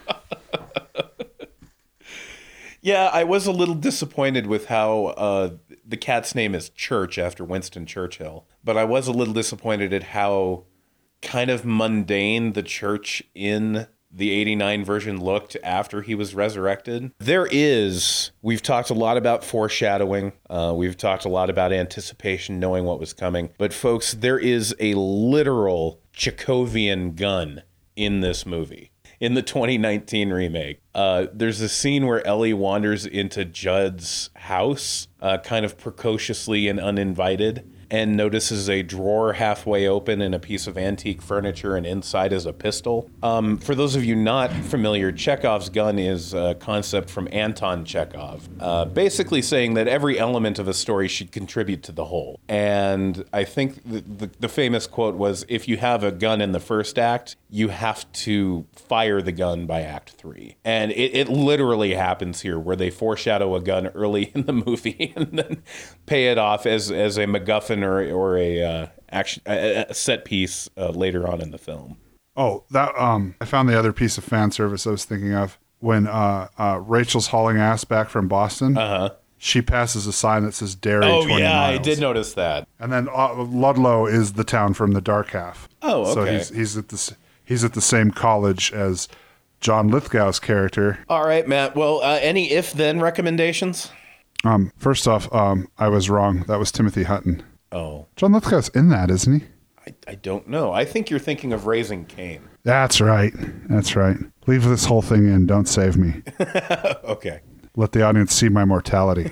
Yeah, I was a little disappointed with how uh, the cat's name is Church after Winston Churchill, but I was a little disappointed at how kind of mundane the church in the eighty-nine version looked after he was resurrected. There is, we've talked a lot about foreshadowing. Uh, we've talked a lot about anticipation, knowing what was coming. But folks, there is a literal Chekhovian gun in this movie. In the twenty nineteen remake, uh, there's a scene where Ellie wanders into Judd's house, uh, kind of precociously and uninvited, and notices a drawer halfway open and a piece of antique furniture, and inside is a pistol. Um, for those of you not familiar, Chekhov's gun is a concept from Anton Chekhov, uh, basically saying that every element of a story should contribute to the whole. And I think the, the, the famous quote was, if you have a gun in the first act, you have to fire the gun by act three. And it, it literally happens here, where they foreshadow a gun early in the movie and then pay it off as, as a MacGuffin or or a uh, action a, a set piece uh, later on in the film. Oh, that um, I found the other piece of fan service I was thinking of when uh, uh, Rachel's hauling ass back from Boston. Uh huh. She passes a sign that says "Dairy." Oh twenty yeah, miles. I did notice that. And then uh, Ludlow is the town from the Dark Half. Oh, okay. So he's he's at the he's at the same college as John Lithgow's character. All right, Matt. Well, uh, any if-then recommendations? Um, first off, um, I was wrong. That was Timothy Hutton. Oh. John Lithgow's in that, isn't he? I, I don't know. I think you're thinking of Raising Cain. That's right. That's right. Leave this whole thing in. Don't save me. Okay. Let the audience see my mortality.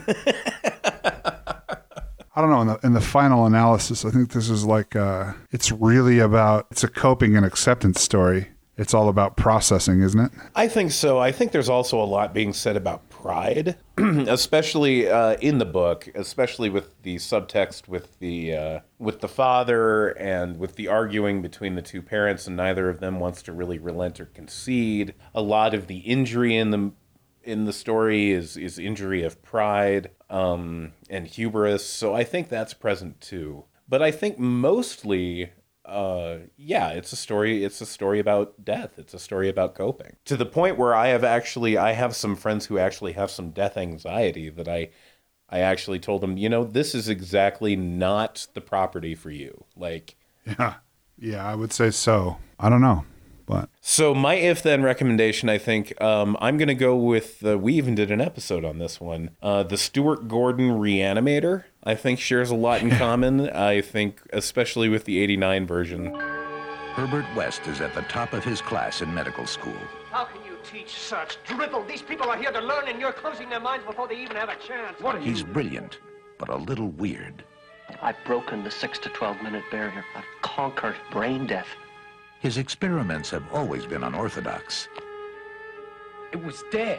I don't know. In the, in the final analysis, I think this is like, uh, it's really about, it's a coping and acceptance story. It's all about processing, isn't it? I think so. I think there's also a lot being said about pride, especially uh, in the book, especially with the subtext with the uh, with the father and with the arguing between the two parents, and neither of them wants to really relent or concede. A lot of the injury in the in the story is is injury of pride um, and hubris. So I think that's present too. But I think mostly. Uh, yeah, it's a story. It's a story about death. It's a story about coping, to the point where I have actually, I have some friends who actually have some death anxiety that I, I actually told them, you know, this is exactly not the property for you. Like, yeah, yeah, I would say so. I don't know, but so my if then recommendation, I think, um, I'm gonna go with. Uh, we even did an episode on this one. Uh, the Stuart Gordon Reanimator. I think shares a lot in common. I think, especially with the eighty-nine version. Herbert West is at the top of his class in medical school. How can you teach such drivel? These people are here to learn, and you're closing their minds before they even have a chance. What are He's you? brilliant, but a little weird. I've broken the six to twelve minute barrier. I've conquered brain death. His experiments have always been unorthodox. It was dead.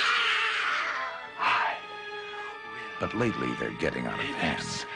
But lately, they're getting out of hand.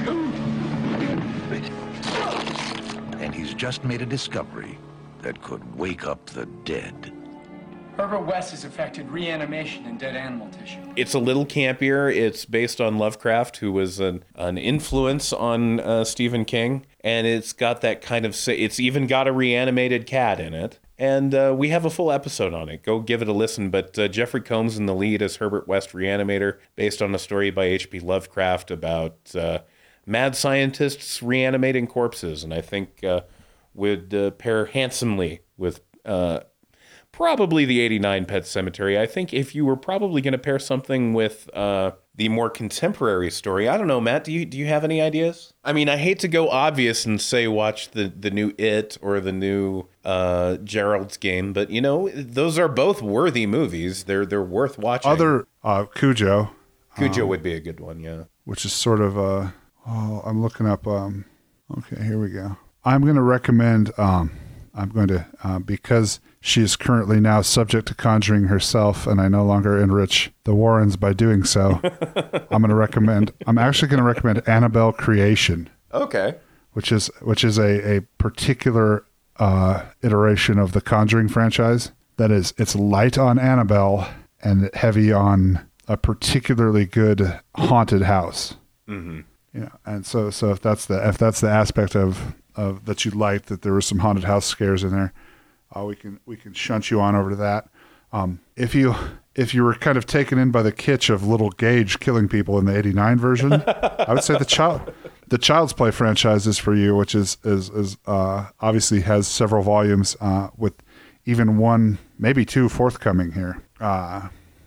And he's just made a discovery that could wake up the dead. Herbert West has effected reanimation in dead animal tissue. It's a little campier. It's based on Lovecraft, who was an, an influence on uh, Stephen King. And it's got that kind of... It's even got a reanimated cat in it. And uh, we have a full episode on it. Go give it a listen. But uh, Jeffrey Combs in the lead as Herbert West Reanimator, based on a story by H P Lovecraft about uh, mad scientists reanimating corpses. And I think uh, would uh, pair handsomely with uh, probably the eighty-nine Pet Sematary. I think if you were probably going to pair something with uh, the more contemporary story, I don't know, Matt, do you do you have any ideas? I mean, I hate to go obvious and say watch the, the new It or the new uh, Gerald's Game, but, you know, those are both worthy movies. They're they're worth watching. Other, uh, Cujo. Cujo um, would be a good one, yeah. Which is sort of, uh, oh, I'm looking up, um, okay, here we go. I'm going to recommend, um, I'm going to, uh, because she is currently now subject to conjuring herself, and I no longer enrich the Warrens by doing so. I'm going to recommend, I'm actually going to recommend Annabelle Creation. Okay. Which is, which is a, a particular uh, iteration of the Conjuring franchise. That is, it's light on Annabelle and heavy on a particularly good haunted house. Mm-hmm. You know, and so, so if that's the, if that's the aspect of, of that you liked, that there were some haunted house scares in there, uh, we can, we can shunt you on over to that. Um, if you, if you were kind of taken in by the kitsch of Little Gage killing people in the eighty-nine version, I would say the child, the Child's Play franchise is for you, which is, is, is, uh, obviously has several volumes, uh, with even one, maybe two forthcoming here. Uh,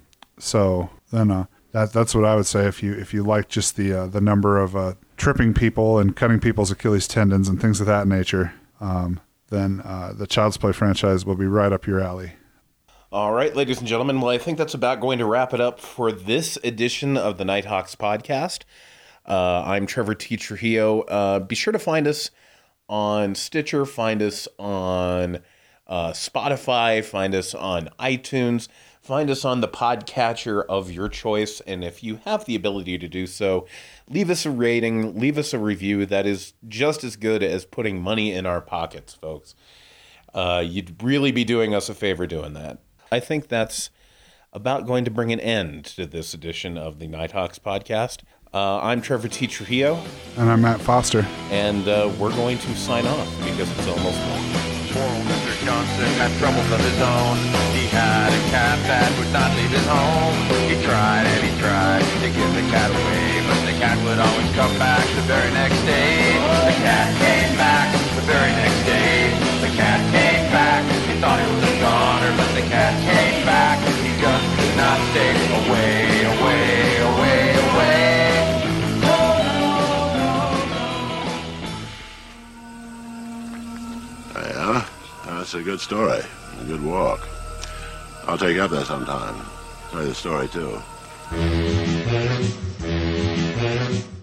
so then, uh, that, that's what I would say. If you, if you like just the, uh, the number of, uh, tripping people and cutting people's Achilles tendons and things of that nature, um, then, uh, the Child's Play franchise will be right up your alley. All right, ladies and gentlemen, well, I think that's about going to wrap it up for this edition of the Nighthawks podcast. Uh, I'm Trevor T. Trujillo. Uh, be sure to find us on Stitcher, find us on uh, Spotify, find us on iTunes, find us on the podcatcher of your choice. And if you have the ability to do so, leave us a rating, leave us a review. That is just as good as putting money in our pockets, folks. Uh, you'd really be doing us a favor doing that. I think that's about going to bring an end to this edition of the Nighthawks podcast. Uh, I'm Trevor T. Trujillo. And I'm Matt Foster. And uh, we're going to sign off because it's almost done. Poor old Mister Johnson had troubles of his own. He had a cat that would not leave his home. He tried and he tried to give the cat away, but the cat would always come back the very next day. The cat came back the very next day. The cat came back. He thought he was a goner, but the cat came back. He just could not stay away, away, away, away. Yeah, that's a good story. A good walk. I'll take you up there sometime. Tell you the story, too.